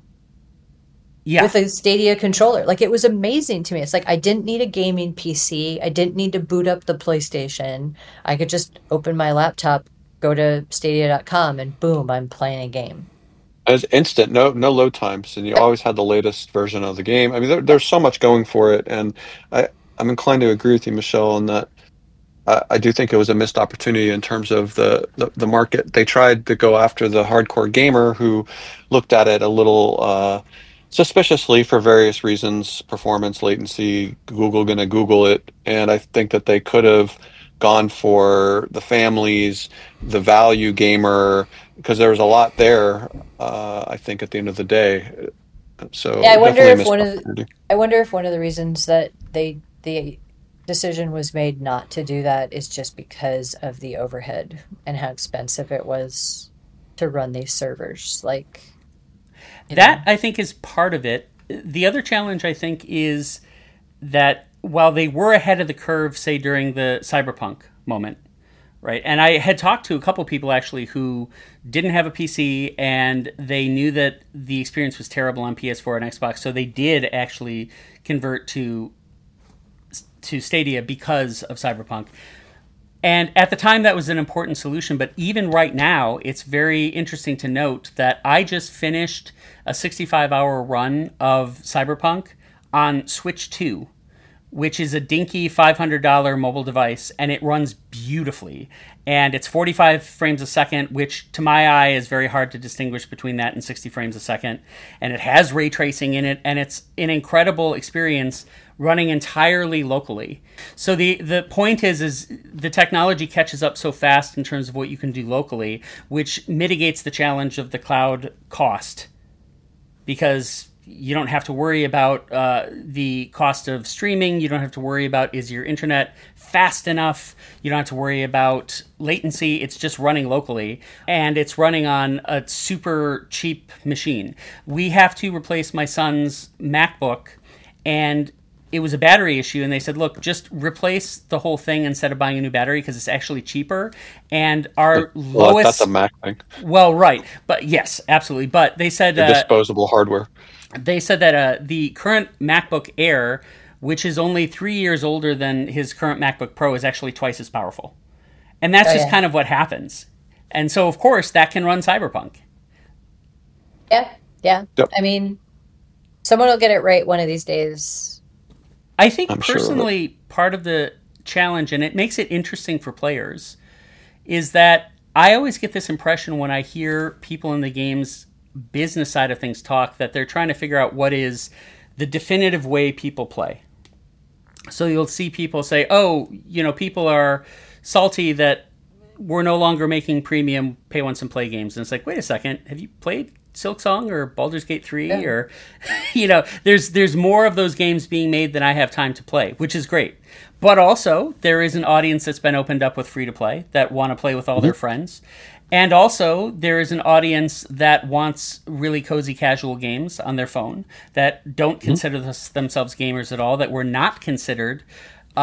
Yeah. With a Stadia controller. Like, it was amazing to me. It's like I didn't need a gaming PC. I didn't need to boot up the PlayStation. I could just open my laptop, go to stadia.com, and boom, I'm playing a game. It was instant, no load times, and you always had the latest version of the game. I mean, there's so much going for it, and I'm inclined to agree with you, Michelle, on that. I do think it was a missed opportunity in terms of the market. They tried to go after the hardcore gamer who looked at it a little suspiciously for various reasons: performance, latency, Google going to Google it. And I think that they could have gone for the families, the value gamer, because there was a lot there, I think, at the end of the day. So yeah, I wonder if one of the reasons that the decision was made not to do that is just because of the overhead and how expensive it was to run these servers. Like, that, I think, is part of it. The other challenge, I think, is that while they were ahead of the curve, say, during the Cyberpunk moment, right? And I had talked to a couple people, actually, who didn't have a PC, and they knew that the experience was terrible on PS4 and Xbox, so they did actually convert to Stadia because of Cyberpunk. And at the time, that was an important solution. But even right now, it's very interesting to note that I just finished a 65-hour run of Cyberpunk on Switch 2, which is a dinky $500 mobile device, and it runs beautifully. And it's 45 frames a second, which to my eye is very hard to distinguish between that and 60 frames a second. And it has ray tracing in it, and it's an incredible experience running entirely locally. So the point is the technology catches up so fast in terms of what you can do locally, which mitigates the challenge of the cloud cost, because you don't have to worry about the cost of streaming. You don't have to worry about, is your internet fast enough? You don't have to worry about latency. It's just running locally, and it's running on a super cheap machine. We have to replace my son's MacBook, and it was a battery issue, and they said, look, just replace the whole thing instead of buying a new battery because it's actually cheaper. And our lowest... That's a Mac thing. Well, right. But yes, absolutely. But they said... disposable hardware. They said that the current MacBook Air, which is only 3 years older than his current MacBook Pro, is actually twice as powerful. And that's just kind of what happens. And so, of course, that can run Cyberpunk. Yeah. Yep. I mean, someone will get it right one of these days. I think personally, part of the challenge, and it makes it interesting for players, is that I always get this impression when I hear people in the game's business side of things talk that they're trying to figure out what is the definitive way people play. So you'll see people say, oh, people are salty that we're no longer making premium pay once and play games. And it's like, wait a second, have you played Silksong or Baldur's Gate 3 or there's more of those games being made than I have time to play, which is great. But also there is an audience that's been opened up with free to play that want to play with all their friends. And also there is an audience that wants really cozy casual games on their phone that don't consider themselves gamers at all, that were not considered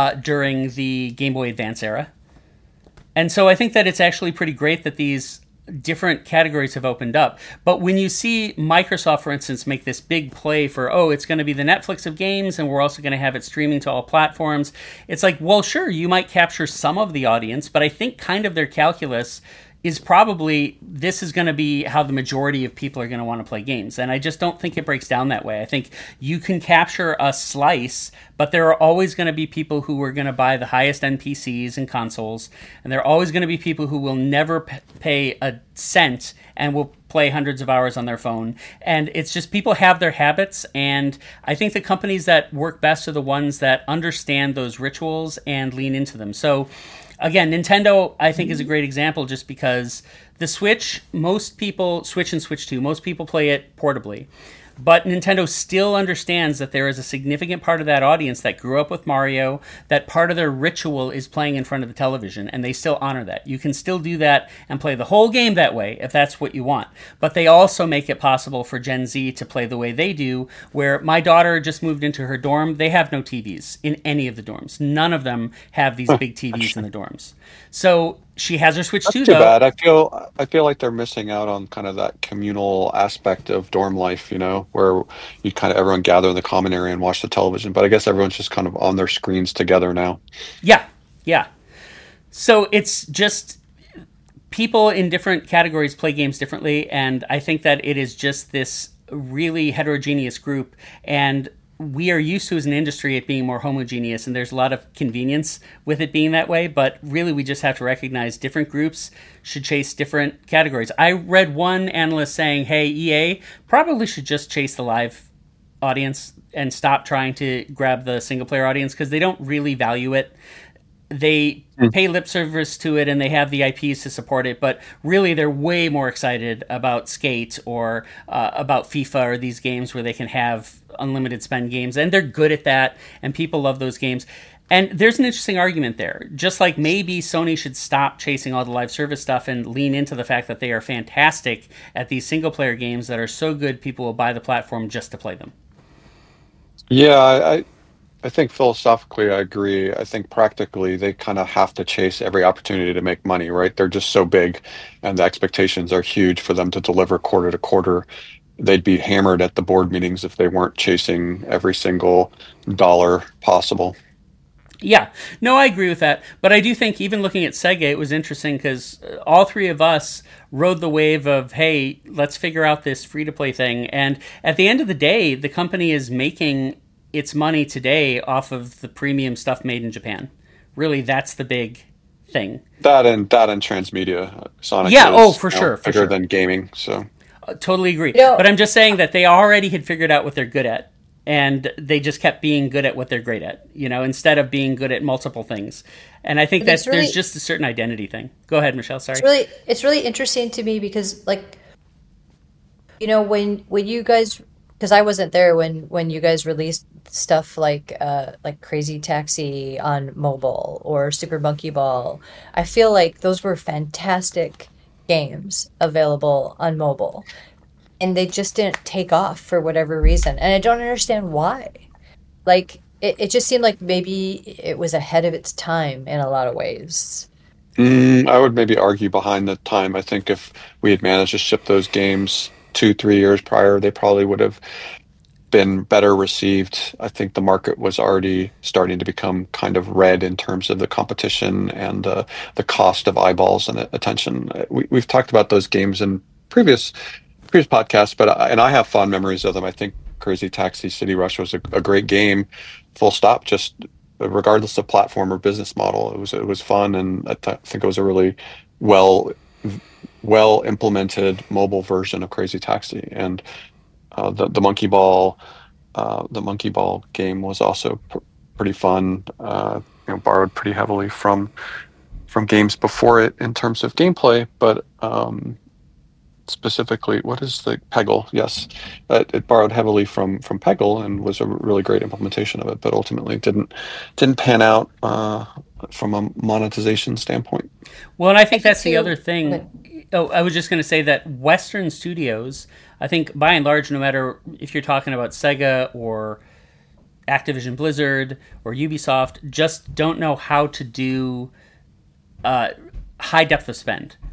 during the Game Boy Advance era. And so I think that it's actually pretty great that these different categories have opened up. But when you see Microsoft, for instance, make this big play for, it's going to be the Netflix of games, and we're also going to have it streaming to all platforms, it's like, well, sure, you might capture some of the audience, but I think kind of their calculus is probably this is going to be how the majority of people are going to want to play games. And I just don't think it breaks down that way. I think you can capture a slice, but there are always going to be people who are going to buy the highest end PCs and consoles, and there are always going to be people who will never pay a cent and will play hundreds of hours on their phone. And it's just people have their habits, and I think the companies that work best are the ones that understand those rituals and lean into them. So again, Nintendo, I think, is a great example just because the Switch, most people, Switch and Switch 2, most people play it portably. But Nintendo still understands that there is a significant part of that audience that grew up with Mario, that part of their ritual is playing in front of the television, and they still honor that. You can still do that and play the whole game that way if that's what you want. But they also make it possible for Gen Z to play the way they do, where my daughter just moved into her dorm. They have no TVs in any of the dorms. None of them have these big TVs in the dorms. So she has her Switch 2, Too though. bad. I feel like they're missing out on kind of that communal aspect of dorm life, where you kind of everyone gather in the common area and watch the television. But I guess everyone's just kind of on their screens together now. Yeah. So it's just people in different categories play games differently, and I think that it is just this really heterogeneous group, and we are used to, as an industry, it being more homogeneous, and there's a lot of convenience with it being that way, but really we just have to recognize different groups should chase different categories. I read one analyst saying, hey, EA probably should just chase the live audience and stop trying to grab the single-player audience because they don't really value it. They pay lip service to it and they have the IPs to support it, but really they're way more excited about Skate or about FIFA or these games where they can have unlimited spend games, and they're good at that, and people love those games. And there's an interesting argument there. Just like maybe Sony should stop chasing all the live service stuff and lean into the fact that they are fantastic at these single-player games that are so good people will buy the platform just to play them. Yeah, I think philosophically I agree. I think practically they kind of have to chase every opportunity to make money, right? They're just so big and the expectations are huge for them to deliver quarter to quarter. They'd be hammered at the board meetings if they weren't chasing every single dollar possible. Yeah, no, I agree with that. But I do think even looking at Sega, it was interesting because all three of us rode the wave of, hey, let's figure out this free-to-play thing. And at the end of the day, the company is making its money today off of the premium stuff made in Japan. Really, that's the big thing. That and transmedia. Sonic is, for sure. bigger than gaming, so... Totally agree. But I'm just saying that they already had figured out what they're good at, and they just kept being good at what they're great at, instead of being good at multiple things. And I think that there's just a certain identity thing. Go ahead, Michelle, sorry. It's really interesting to me because, when you guys, because I wasn't there when you guys released stuff like Crazy Taxi on mobile or Super Monkey Ball, I feel like those were fantastic games available on mobile, and they just didn't take off for whatever reason, and I don't understand why. It just seemed like maybe it was ahead of its time in a lot of ways. I would maybe argue behind the time. I think if we had managed to ship those games 2-3 years prior, they probably would have been better received. I think the market was already starting to become kind of red in terms of the competition and the cost of eyeballs and attention. We've talked about those games in previous podcasts, but I have fond memories of them. I think Crazy Taxi City Rush was a great game, full stop, just regardless of platform or business model. It was fun, and I think it was a really well implemented mobile version of Crazy Taxi. And the Monkey Ball game was also pretty fun. Borrowed pretty heavily from games before it in terms of gameplay, but specifically, what is the Peggle? Yes, it borrowed heavily from Peggle and was a really great implementation of it, but ultimately didn't pan out from a monetization standpoint. Well, and I think that's the other thing. I was just going to say that Western studios, I think by and large, no matter if you're talking about Sega or Activision Blizzard or Ubisoft, just don't know how to do high depth of spend.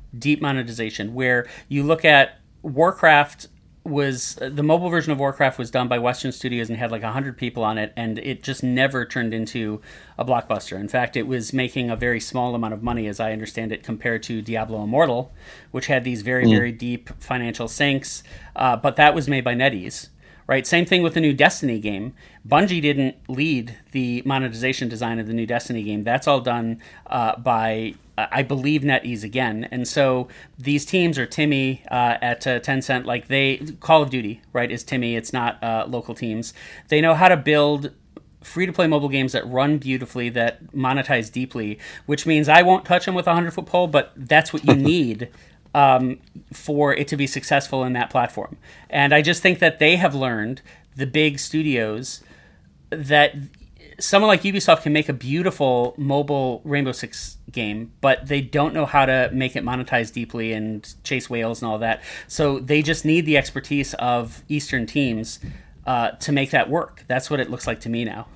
deep monetization, where you look at Warcraft. Was the mobile version of Warcraft was done by Western Studios and had like 100 people on it, and it just never turned into a blockbuster. In fact, it was making a very small amount of money, as I understand it, compared to Diablo Immortal, which had these very, very deep financial sinks, but that was made by NetEase. Right, same thing with the new Destiny game. Bungie didn't lead the monetization design of the new Destiny game. That's all done by, I believe, NetEase again. And so these teams are TiMi at Tencent. Like Call of Duty, right, is TiMi. It's not local teams. They know how to build free-to-play mobile games that run beautifully, that monetize deeply, which means I won't touch them with a 100-foot pole, but that's what you need for it to be successful in that platform. And I just think that they have learned, the big studios, that someone like Ubisoft can make a beautiful mobile Rainbow Six game, but they don't know how to make it monetize deeply and chase whales and all that. So they just need the expertise of Eastern teams to make that work. That's what it looks like to me now.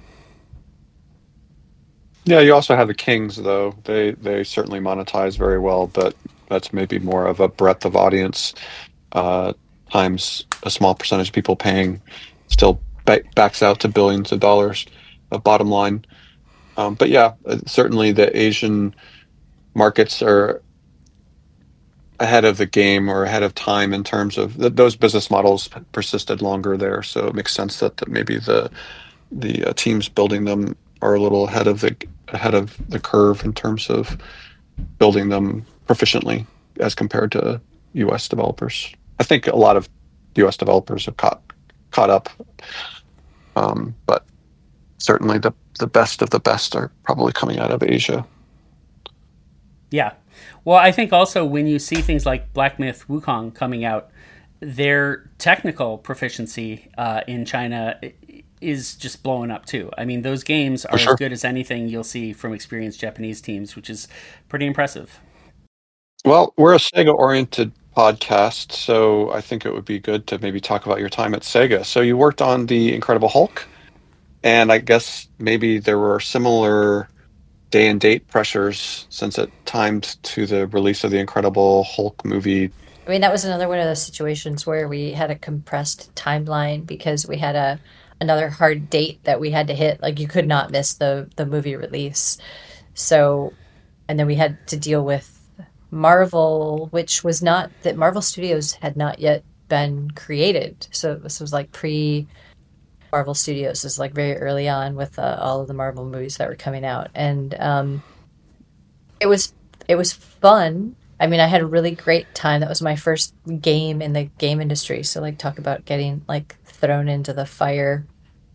Yeah, you also have the Kings, though. They certainly monetize very well, but that's maybe more of a breadth of audience times a small percentage of people paying still backs out to billions of dollars of bottom line. But yeah, certainly the Asian markets are ahead of the game or ahead of time in terms of those business models persisted longer there. So it makes sense that maybe the teams building them are a little ahead of the curve in terms of building them proficiently as compared to U.S. developers. I think a lot of U.S. developers have caught up, but certainly the best of the best are probably coming out of Asia. Yeah. Well, I think also when you see things like Black Myth Wukong coming out, their technical proficiency in China is just blowing up too. I mean, those games are as good as anything you'll see from experienced Japanese teams, which is pretty impressive. Well, we're a Sega-oriented podcast, so I think it would be good to maybe talk about your time at Sega. So you worked on The Incredible Hulk, and I guess maybe there were similar day and date pressures since it timed to the release of the Incredible Hulk movie. I mean, that was another one of those situations where we had a compressed timeline because we had another hard date that we had to hit. Like, you could not miss the movie release. So, and then we had to deal with Marvel, which was not that Marvel Studios had not yet been created. So this was like pre-Marvel Studios. It was like very early on with all of the Marvel movies that were coming out, and it was fun. I mean, I had a really great time. That was my first game in the game industry. So like, talk about getting like thrown into the fire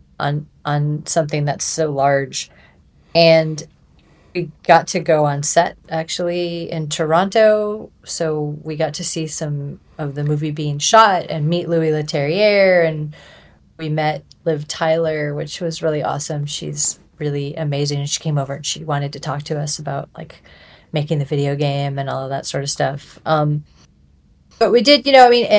on something that's so large. And we got to go on set actually in Toronto, so we got to see some of the movie being shot and meet Louis Leterrier, and we met Liv Tyler, which was really awesome. She's really amazing, and she came over and she wanted to talk to us about like making the video game and all of that sort of stuff. But we did,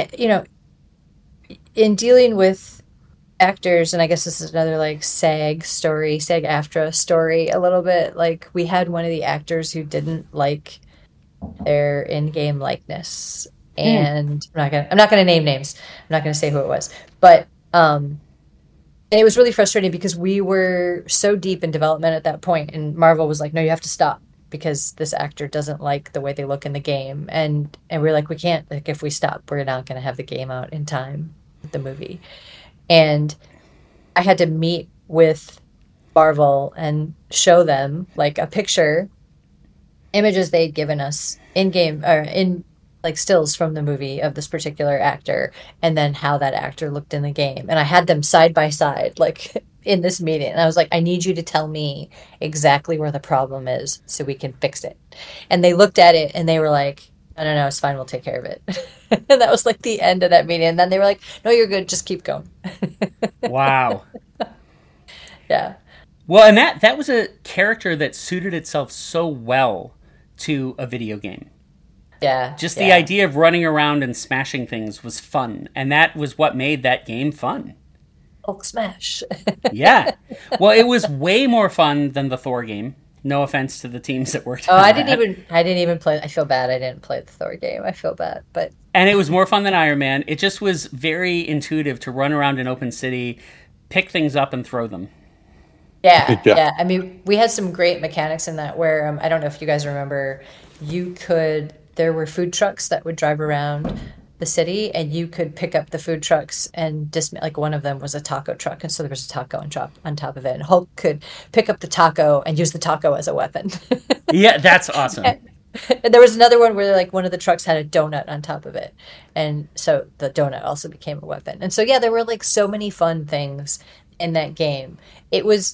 in dealing with actors, and I guess this is another like SAG-AFTRA story a little bit. Like, we had one of the actors who didn't like their in-game likeness, and I'm not gonna name names. I'm not gonna say who it was, but and it was really frustrating because we were so deep in development at that point, and Marvel was like, "No, you have to stop because this actor doesn't like the way they look in the game," and we're like, "We can't. Like, if we stop, we're not gonna have the game out in time with the movie." And I had to meet with Marvel and show them like a picture, images they'd given us in game or in like stills from the movie of this particular actor, and then how that actor looked in the game. And I had them side by side, like in this meeting. And I was like, I need you to tell me exactly where the problem is so we can fix it. And they looked at it and they were like, I don't know, it's fine, we'll take care of it. And that was like the end of that meeting. And then they were like, no, you're good, just keep going. Wow. Yeah. Well, and that was a character that suited itself so well to a video game. Yeah. Just the idea of running around and smashing things was fun. And that was what made that game fun. Hulk smash. Yeah. Well, it was way more fun than the Thor game. No offense to the teams that worked Oh, on I that. didn't even play. I feel bad. I didn't play the Thor game. I feel bad, but And it was more fun than Iron Man. It just was very intuitive to run around an open city, pick things up, and throw them. yeah, Yeah. yeah. I mean, we had some great mechanics in that where I don't know if you guys remember, there were food trucks that would drive around the city, and you could pick up the food trucks and like one of them was a taco truck, and so there was a taco on top of it, and Hulk could pick up the taco and use the taco as a weapon. Yeah, that's awesome. And there was another one where like one of the trucks had a donut on top of it, and so the donut also became a weapon. And so yeah, there were like so many fun things in that game. It was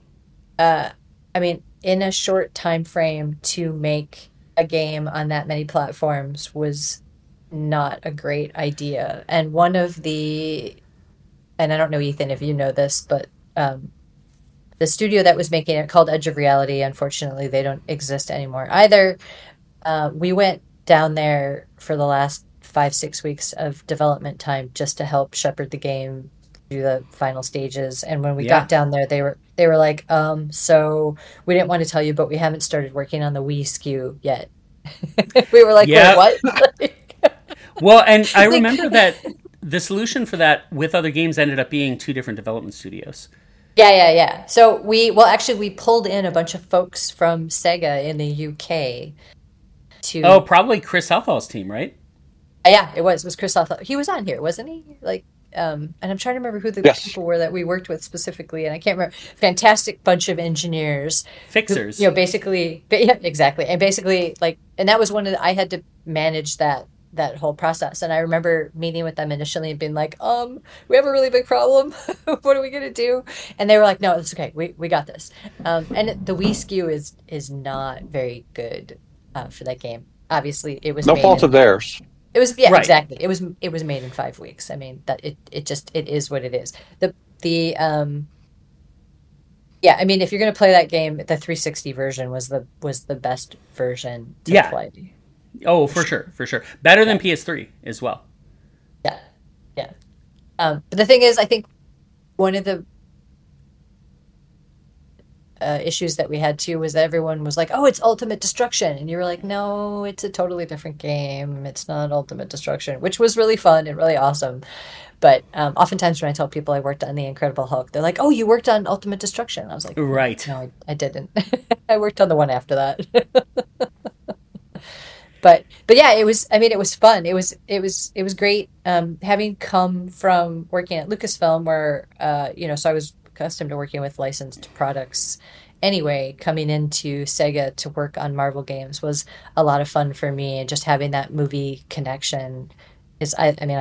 I mean, in a short time frame to make a game on that many platforms was not a great idea. And and I don't know, Ethan, if you know this, but the studio that was making it, called Edge of Reality, unfortunately, they don't exist anymore either. We went down there for the last 5-6 weeks of development time just to help shepherd the game through the final stages. And when we Yeah. got down there, they were like, so we didn't want to tell you, but we haven't started working on the Wii SKU yet. We were like, Yeah. wait, what? Well, and I Like- remember that the solution for that with other games ended up being 2 different development studios. Yeah. So actually we pulled in a bunch of folks from Sega in the UK to. Oh, probably Chris Southall's team, right? Yeah, it was Chris Southall. He was on here, wasn't he? Like, and I'm trying to remember who the Yes. people were that we worked with specifically, and I can't remember. Fantastic bunch of engineers. Fixers. Basically, yeah, exactly, and basically, and that was I had to manage that whole process, and I remember meeting with them initially and being like, we have a really big problem. What are we gonna do? And they were like, no, it's okay, we got this. And the Wii SKU is not very good for that game. Obviously, it was No made fault in- of theirs. It was Right. exactly. It was made in 5 weeks. I mean that it is what it is. The Yeah, I mean if you're gonna play that game, the 360 version was the best version to Yeah. play. Oh, for sure. Better than PS3 as well. Yeah. But the thing is, I think one of the issues that we had too was that everyone was like, "Oh, it's Ultimate Destruction," and you were like, "No, it's a totally different game. It's not Ultimate Destruction," which was really fun and really awesome. But oftentimes when I tell people I worked on The Incredible Hulk, they're like, "Oh, you worked on Ultimate Destruction?" I was like, Right. "No, I didn't. I worked on the one after that." But yeah, it was. I mean, it was fun. It was great. Having come from working at Lucasfilm, where so I was accustomed to working with licensed products. Anyway, coming into Sega to work on Marvel games was a lot of fun for me, and just having that movie connection is.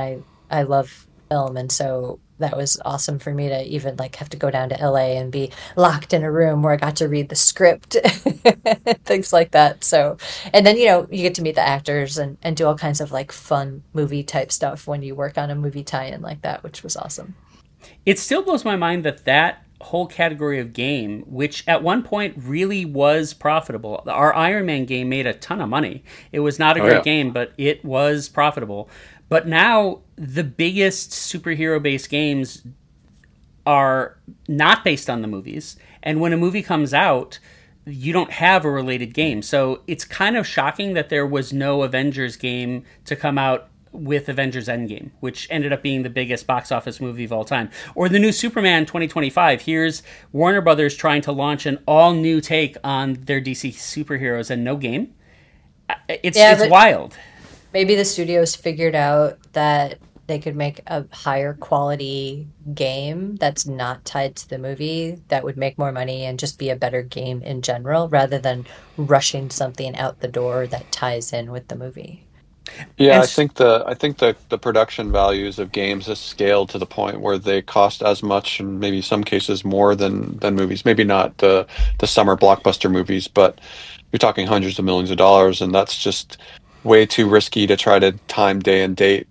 I love film, and so that was awesome for me to even have to go down to LA and be locked in a room where I got to read the script, things like that. So, and then you get to meet the actors and do all kinds of fun movie type stuff when you work on a movie tie-in like that, which was awesome. It still blows my mind that whole category of game, which at one point really was profitable. Our Iron Man game made a ton of money. It was not a great game, but it was profitable. But now the biggest superhero-based games are not based on the movies. And when a movie comes out, you don't have a related game. So it's kind of shocking that there was no Avengers game to come out with Avengers Endgame, which ended up being the biggest box office movie of all time. Or the new Superman 2025. Here's Warner Brothers trying to launch an all-new take on their DC superheroes and no game. It's wild. Maybe the studios figured out that they could make a higher quality game that's not tied to the movie that would make more money and just be a better game in general, rather than rushing something out the door that ties in with the movie. Yeah, And I think the production values of games has scaled to the point where they cost as much, and maybe some cases more than movies. Maybe not the summer blockbuster movies, but you're talking hundreds of millions of dollars, and that's just way too risky to try to time day and date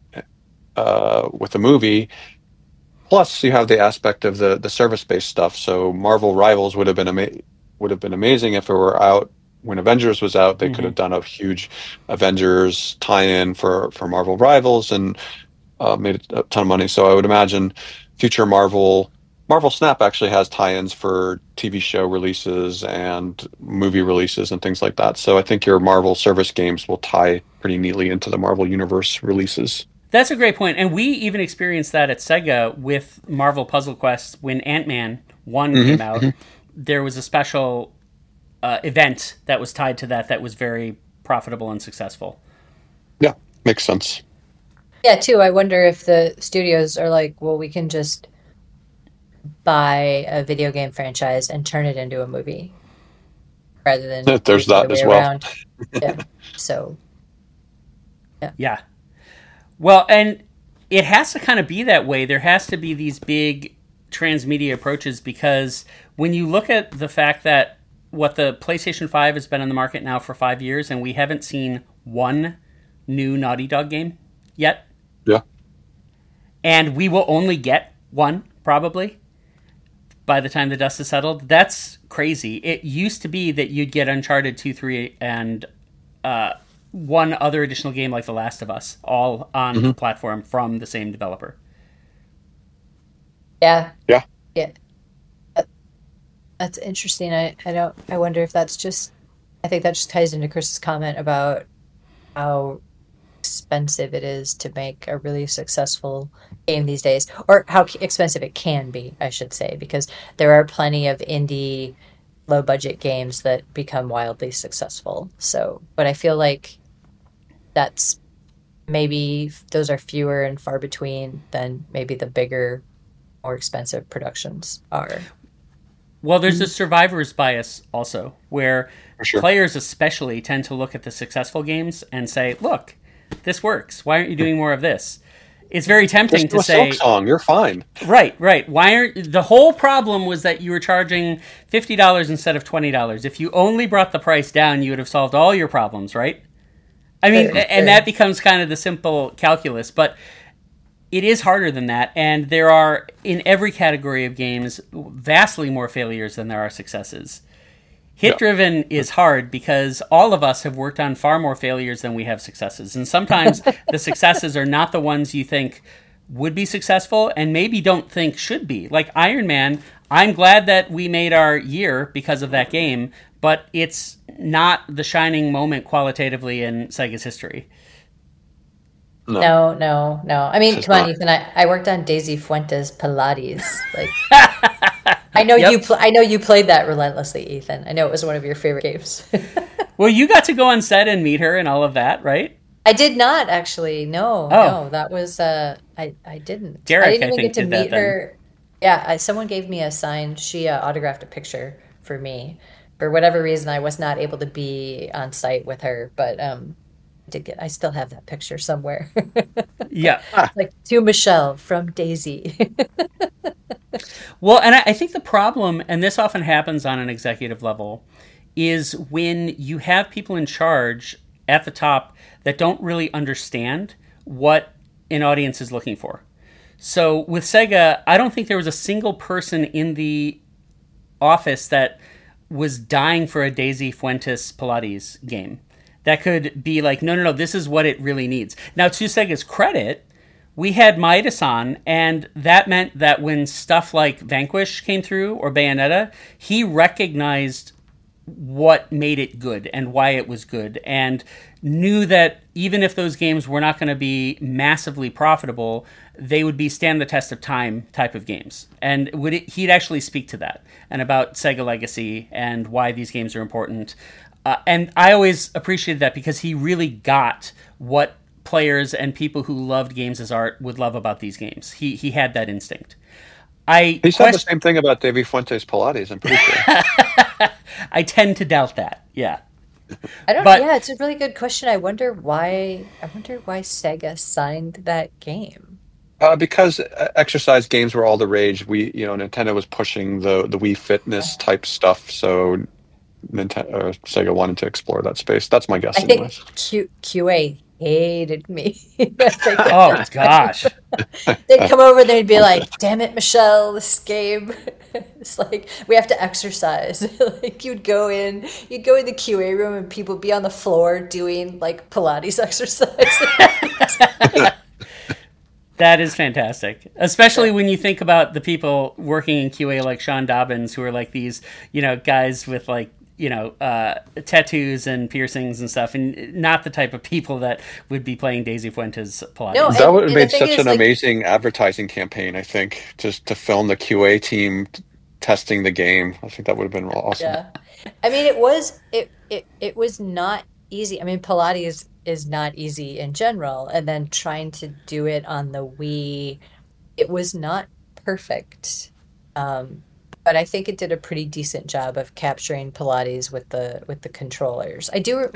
with a movie. Plus, you have the aspect of the service-based stuff. So Marvel Rivals would have been amazing if it were out when Avengers was out. They could have done a huge Avengers tie-in for Marvel Rivals and made a ton of money. So I would imagine future Marvel Marvel Snap actually has tie-ins for TV show releases and movie releases and things like that. So I think your Marvel service games will tie pretty neatly into the Marvel Universe releases. That's a great point. And we even experienced that at Sega with Marvel Puzzle Quest when Ant-Man 1 came out. There was a special event that was tied to that was very profitable and successful. Yeah, makes sense. Yeah, too. I wonder if the studios are like, well, we can just buy a video game franchise and turn it into a movie rather than there's the other that as way well. around. Yeah. So, Yeah. Well, and it has to kind of be that way. There has to be these big transmedia approaches, because when you look at the fact that the PlayStation 5 has been on the market now for 5 years and we haven't seen one new Naughty Dog game yet. Yeah. And we will only get one, probably, by the time the dust is settled. That's crazy. It used to be that you'd get Uncharted 2, 3, and one other additional game like The Last of Us, all on the platform from the same developer. yeah. Yeah. Yeah. That's interesting. I wonder if that's just, I think that just ties into Chris's comment about how expensive it is to make a really successful game these days, or how expensive it can be, I should say, because there are plenty of indie low budget games that become wildly successful. So, but I feel like that's maybe those are fewer and far between than maybe the bigger, more expensive productions are. Well, there's a survivor's bias also, where Sure. players especially tend to look at the successful games and say, look, this works. Why aren't you doing more of this? It's very tempting Just do to a say, Silk Song, you're fine. right. Why aren't, the whole problem was that you were charging $50 instead of $20. If you only brought the price down, you would have solved all your problems, right? I mean, and that becomes kind of the simple calculus, but it is harder than that, and there are, in every category of games, vastly more failures than there are successes. Hit-driven is hard because all of us have worked on far more failures than we have successes, and sometimes the successes are not the ones you think would be successful and maybe don't think should be. Like Iron Man, I'm glad that we made our year because of that game, but it's not the shining moment qualitatively in Sega's history. No. I mean, It's come on, not. Ethan. I worked on Daisy Fuentes Pilates. Like, I know Yep. I know you played that relentlessly, Ethan. I know it was one of your favorite games. Well, you got to go on set and meet her and all of that, right? I did not actually. No, that was I didn't. Derek, I didn't I even think, get to did that meet then. her. Yeah, someone gave me a signed. She autographed a picture for me. For whatever reason, I was not able to be on site with her, but I still have that picture somewhere. Yeah. Like, to Michelle from Daisy. Well, and I think the problem, and this often happens on an executive level, is when you have people in charge at the top that don't really understand what an audience is looking for. So with Sega, I don't think there was a single person in the office that was dying for a Daisy Fuentes Pilates game that could be like, no, this is what it really needs. Now, to Sega's credit, we had Maeda-san, and that meant that when stuff like Vanquish came through or Bayonetta, he recognized what made it good and why it was good, and knew that even if those games were not going to be massively profitable, they would be stand the test of time type of games. And he'd actually speak to that and about Sega legacy and why these games are important. And I always appreciated that because he really got what players and people who loved games as art would love about these games. He had that instinct. He said the same thing about David Fuentes Pilates, I'm pretty sure. I tend to doubt that. Yeah. Yeah, it's a really good question. I wonder why Sega signed that game. Because exercise games were all the rage. Nintendo was pushing the Wii Fitness type stuff, so Sega wanted to explore that space. That's my guess, I think anyways. QA hated me. Oh gosh. They'd come over and they'd be like, "Damn it, Michelle, this game." It's like, we have to exercise. Like, you'd go in the QA room and people would be on the floor doing like Pilates exercises. That is fantastic, especially when you think about the people working in QA like Sean Dobbins, who are like these, guys with like, tattoos and piercings and stuff, and not the type of people that would be playing Daisy Fuentes Pilates. No, That would have made the thing such is, an like- amazing advertising campaign, I think, just to film the QA team testing the game. I think that would have been awesome. Yeah. I mean, it was not easy. I mean, Pilates is not easy in general, and then trying to do it on the Wii, it was not perfect. But I think it did a pretty decent job of capturing Pilates with the controllers.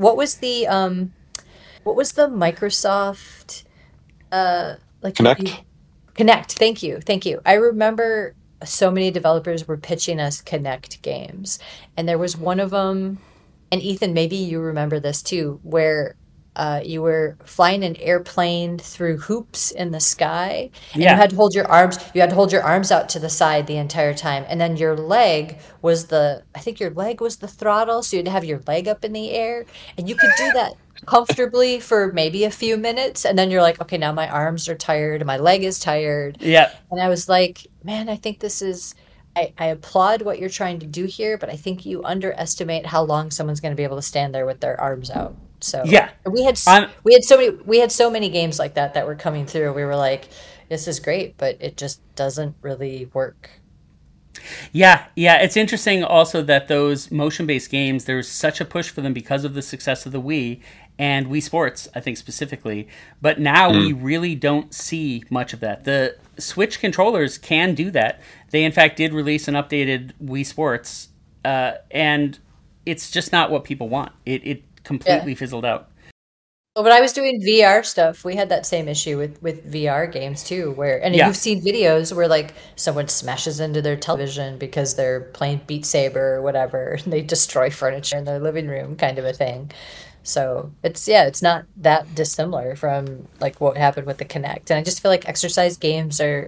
What was the Microsoft like Connect? Connect, thank you. I remember so many developers were pitching us Connect games, and there was one of them, and Ethan, maybe you remember this too, where you were flying an airplane through hoops in the sky, and Yeah. you had to hold your arms out to the side the entire time, and then your leg was the throttle, so you'd have your leg up in the air, and you could do that comfortably for maybe a few minutes, and then you're like, okay, now my arms are tired, my leg is tired. Yeah. And I was like, man, I think this is, I applaud what you're trying to do here, but I think you underestimate how long someone's going to be able to stand there with their arms out. So Yeah. we had so many games like that were coming through. We were like, this is great, but it just doesn't really work. Yeah, it's interesting also that those motion-based games, there's such a push for them because of the success of the Wii and Wii Sports, I think specifically. But now we really don't see much of that. The Switch controllers can do that. They, in fact, did release an updated Wii Sports, and it's just not what people want. It completely fizzled out. Well, when I was doing VR stuff, we had that same issue with VR games too, you've seen videos where like someone smashes into their television because they're playing Beat Saber or whatever, and they destroy furniture in their living room, kind of a thing. So it's not that dissimilar from like what happened with the Kinect. And I just feel like exercise games I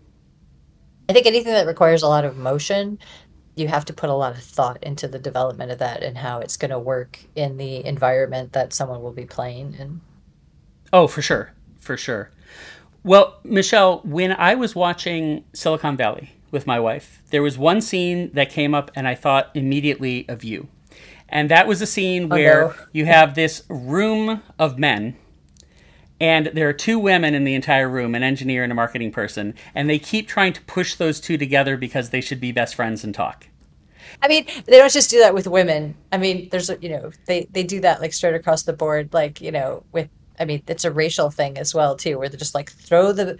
think anything that requires a lot of motion, you have to put a lot of thought into the development of that and how it's going to work in the environment that someone will be playing in. Oh, for sure. Well, Michelle, when I was watching Silicon Valley with my wife, there was one scene that came up and I thought immediately of you. And that was a scene where you have this room of men, and there are two women in the entire room, an engineer and a marketing person, and they keep trying to push those two together because they should be best friends and talk. I mean, they don't just do that with women. I mean, there's, they do that like straight across the board, like, it's a racial thing as well too, where they're just like throw the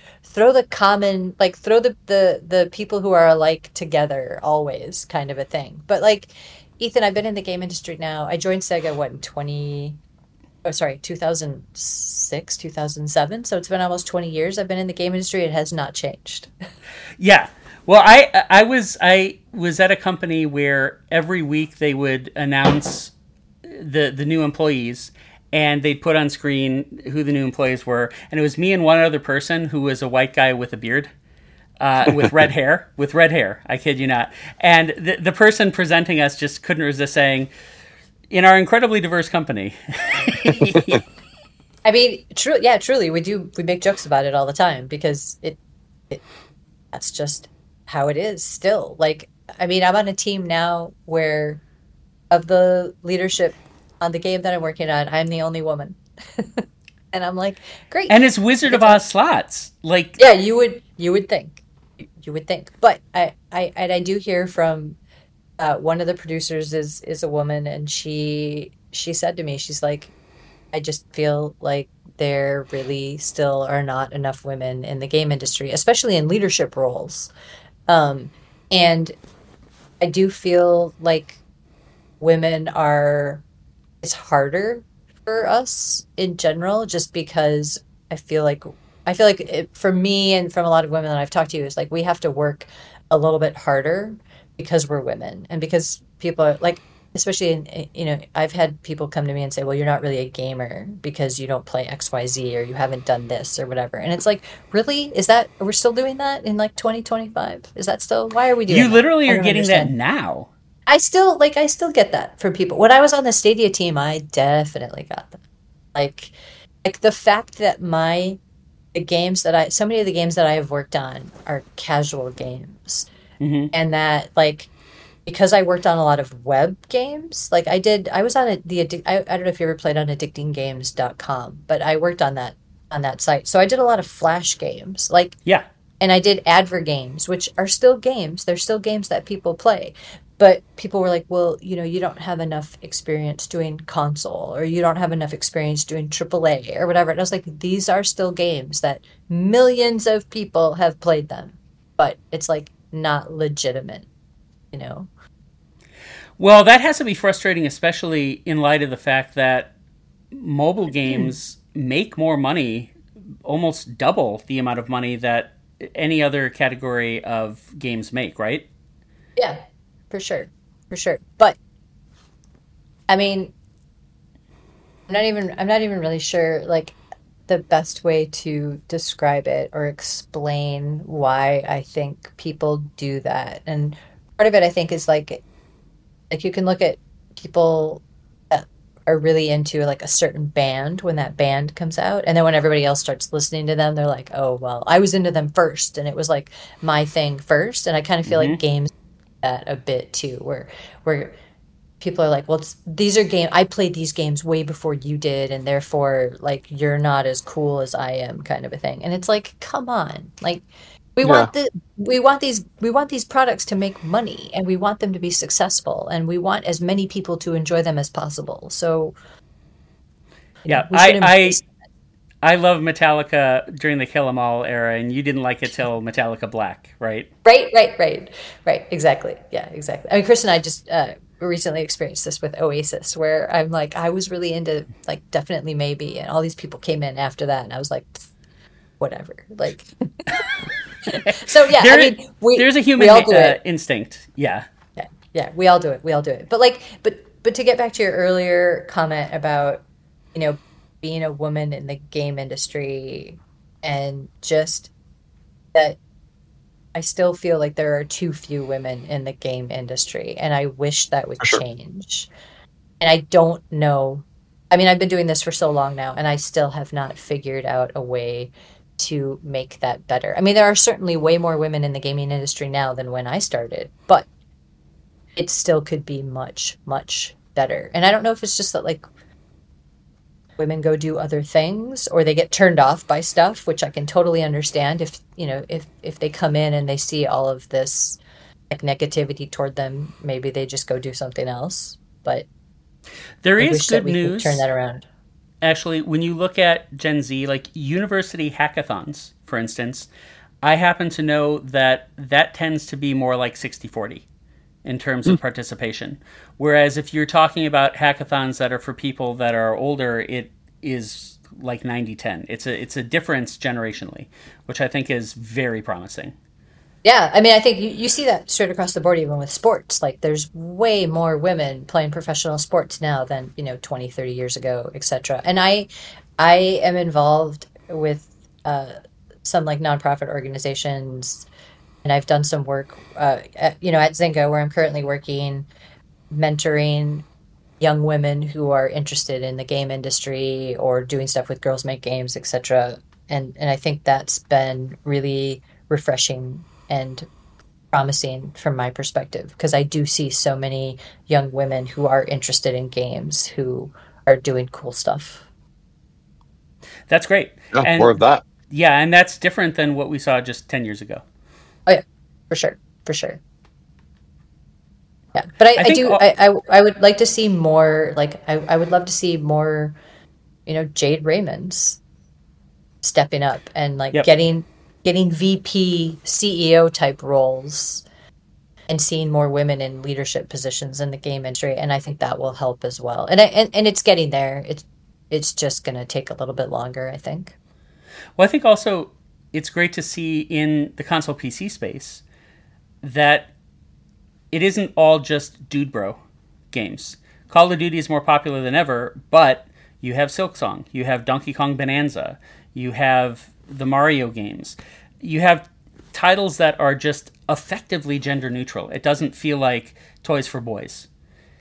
people who are alike together always, kind of a thing. But like, Ethan, I've been in the game industry now. I joined Sega, 2006, 2007. So it's been almost 20 years I've been in the game industry. It has not changed. Yeah. Well, I was at a company where every week they would announce the new employees, and they'd put on screen who the new employees were. And it was me and one other person who was a white guy with a beard. With red hair, I kid you not. And the person presenting us just couldn't resist saying, in our incredibly diverse company. I mean, truly, we make jokes about it all the time because that's just how it is still. Like, I mean, I'm on a team now where of the leadership on the game that I'm working on, I'm the only woman. And I'm like, great. And it's Wizard of Oz slots. Like, yeah, you would think. You would think, but I do hear from one of the producers is a woman, and she said to me, she's like, I just feel like there really still are not enough women in the game industry, especially in leadership roles, and I do feel like it's harder for us in general, just because I feel like for me and from a lot of women that I've talked to, is like we have to work a little bit harder because we're women, and because people are like, especially I've had people come to me and say, well, you're not really a gamer because you don't play XYZ, or you haven't done this or whatever. And it's like, really? We're still doing that in like 2025? Is that still, why are we doing that? You literally are getting understand. that now. I still get that from people. When I was on the Stadia team, I definitely got that. Like the fact that my so many of the games that I have worked on are casual games. Mm-hmm. And that, like, because I worked on a lot of web games, like I was on I don't know if you ever played on addictinggames.com, but I worked on that site. So I did a lot of Flash games, like, Yeah. and I did adver games, which are still games. They're still games that people play. But people were like, well, you don't have enough experience doing console, or you don't have enough experience doing AAA or whatever. And I was like, these are still games that millions of people have played them, but it's like not legitimate, you know? Well, that has to be frustrating, especially in light of the fact that mobile games make more money, almost double the amount of money that any other category of games make, right? Yeah, for sure. For sure. But I mean, I'm not even really sure like the best way to describe it or explain why I think people do that. And part of it I think is like you can look at people that are really into like a certain band when that band comes out, and then when everybody else starts listening to them, they're like, oh well, I was into them first and it was like my thing first. And I kind of feel like games do that a bit too, where people are like, well, these are game I played these games way before you did, and therefore like you're not as cool as I am, kind of a thing. And it's like, come on, like Yeah. we want these products to make money, and we want them to be successful, and we want as many people to enjoy them as possible. So Yeah, we should embrace. I love Metallica during the Kill 'Em All era, and you didn't like it till Metallica Black, right? Right. Exactly. Yeah, exactly. I mean, Chris and I just recently experienced this with Oasis, where I'm like, I was really into like Definitely Maybe, and all these people came in after that, and I was like, "Pfft, whatever. Like, so yeah, I mean, there's a we human all do it. instinct. Yeah. Yeah, we all do it. We all do it. But like, but to get back to your earlier comment about, being a woman in the game industry, and just that I still feel like there are too few women in the game industry, and I wish that would For sure. change. And I don't know. I mean, I've been doing this for so long now, and I still have not figured out a way to make that better. I mean, there are certainly way more women in the gaming industry now than when I started, but it still could be much, much better. And I don't know if it's just that like women go do other things, or they get turned off by stuff, which I can totally understand if, if they come in and they see all of this like negativity toward them, maybe they just go do something else. But There I is wish that good we could news. turn that around. Actually, when you look at Gen Z, like university hackathons, for instance, I happen to know that tends to be more like 60-40 in terms of participation. Whereas if you're talking about hackathons that are for people that are older, it is like 90-10. It's a difference generationally, which I think is very promising. Yeah, I mean, I think you see that straight across the board, even with sports. Like, there's way more women playing professional sports now than, 20, 30 years ago, etc. And I am involved with some like nonprofit organizations, and I've done some work, at Zynga, where I'm currently working, mentoring young women who are interested in the game industry or doing stuff with Girls Make Games, etc. And I think that's been really refreshing and promising from my perspective, because I do see so many young women who are interested in games who are doing cool stuff. That's great. Yeah, And more of that. yeah, and that's different than what we saw just 10 years ago. Oh yeah, for sure, for sure. Yeah, but I think I would like to see more. Like, I would love to see more, Jade Raymonds stepping up and like Yep. getting VP CEO type roles, and seeing more women in leadership positions in the game industry. And I think that will help as well. And it's getting there. It's just going to take a little bit longer, I think. Well, I think also it's great to see in the console PC space that it isn't all just dude bro games. Call of Duty is more popular than ever, but you have Silksong, you have Donkey Kong Bonanza, you have the Mario games. You have titles that are just effectively gender neutral. It doesn't feel like toys for boys.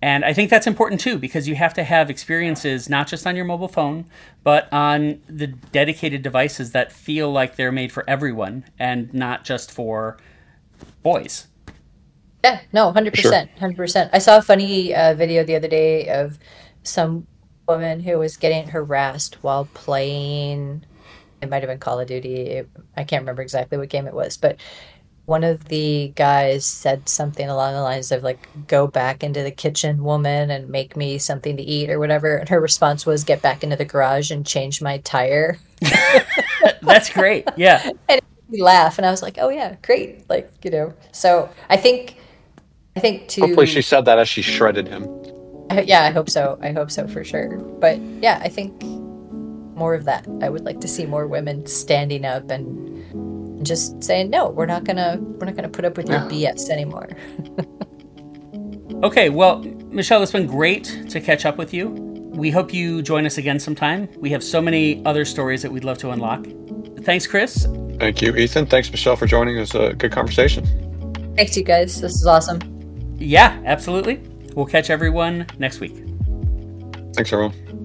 And I think that's important too, because you have to have experiences not just on your mobile phone, but on the dedicated devices that feel like they're made for everyone and not just for boys. Yeah, no, 100%, 100%. I saw a funny video the other day of some woman who was getting harassed while playing. It might have been Call of Duty. I can't remember exactly what game it was, but one of the guys said something along the lines of like, "Go back into the kitchen, woman, and make me something to eat," or whatever. And her response was, "Get back into the garage and change my tire." That's great. Yeah. And it made me laugh, and I was like, "Oh yeah, great!" Like, So I think to Hopefully she said that as she shredded him. yeah, I hope so. I hope so for sure. But yeah, I think more of that. I would like to see more women standing up and just saying, no, we're not gonna put up with your BS anymore. Okay, well, Michelle, it's been great to catch up with you. We hope you join us again sometime. We have so many other stories that we'd love to unlock. Thanks, Chris. Thank you, Ethan. Thanks, Michelle, for joining us. A good conversation. Thanks, you guys. This is awesome. Yeah, absolutely. We'll catch everyone next week. Thanks, everyone.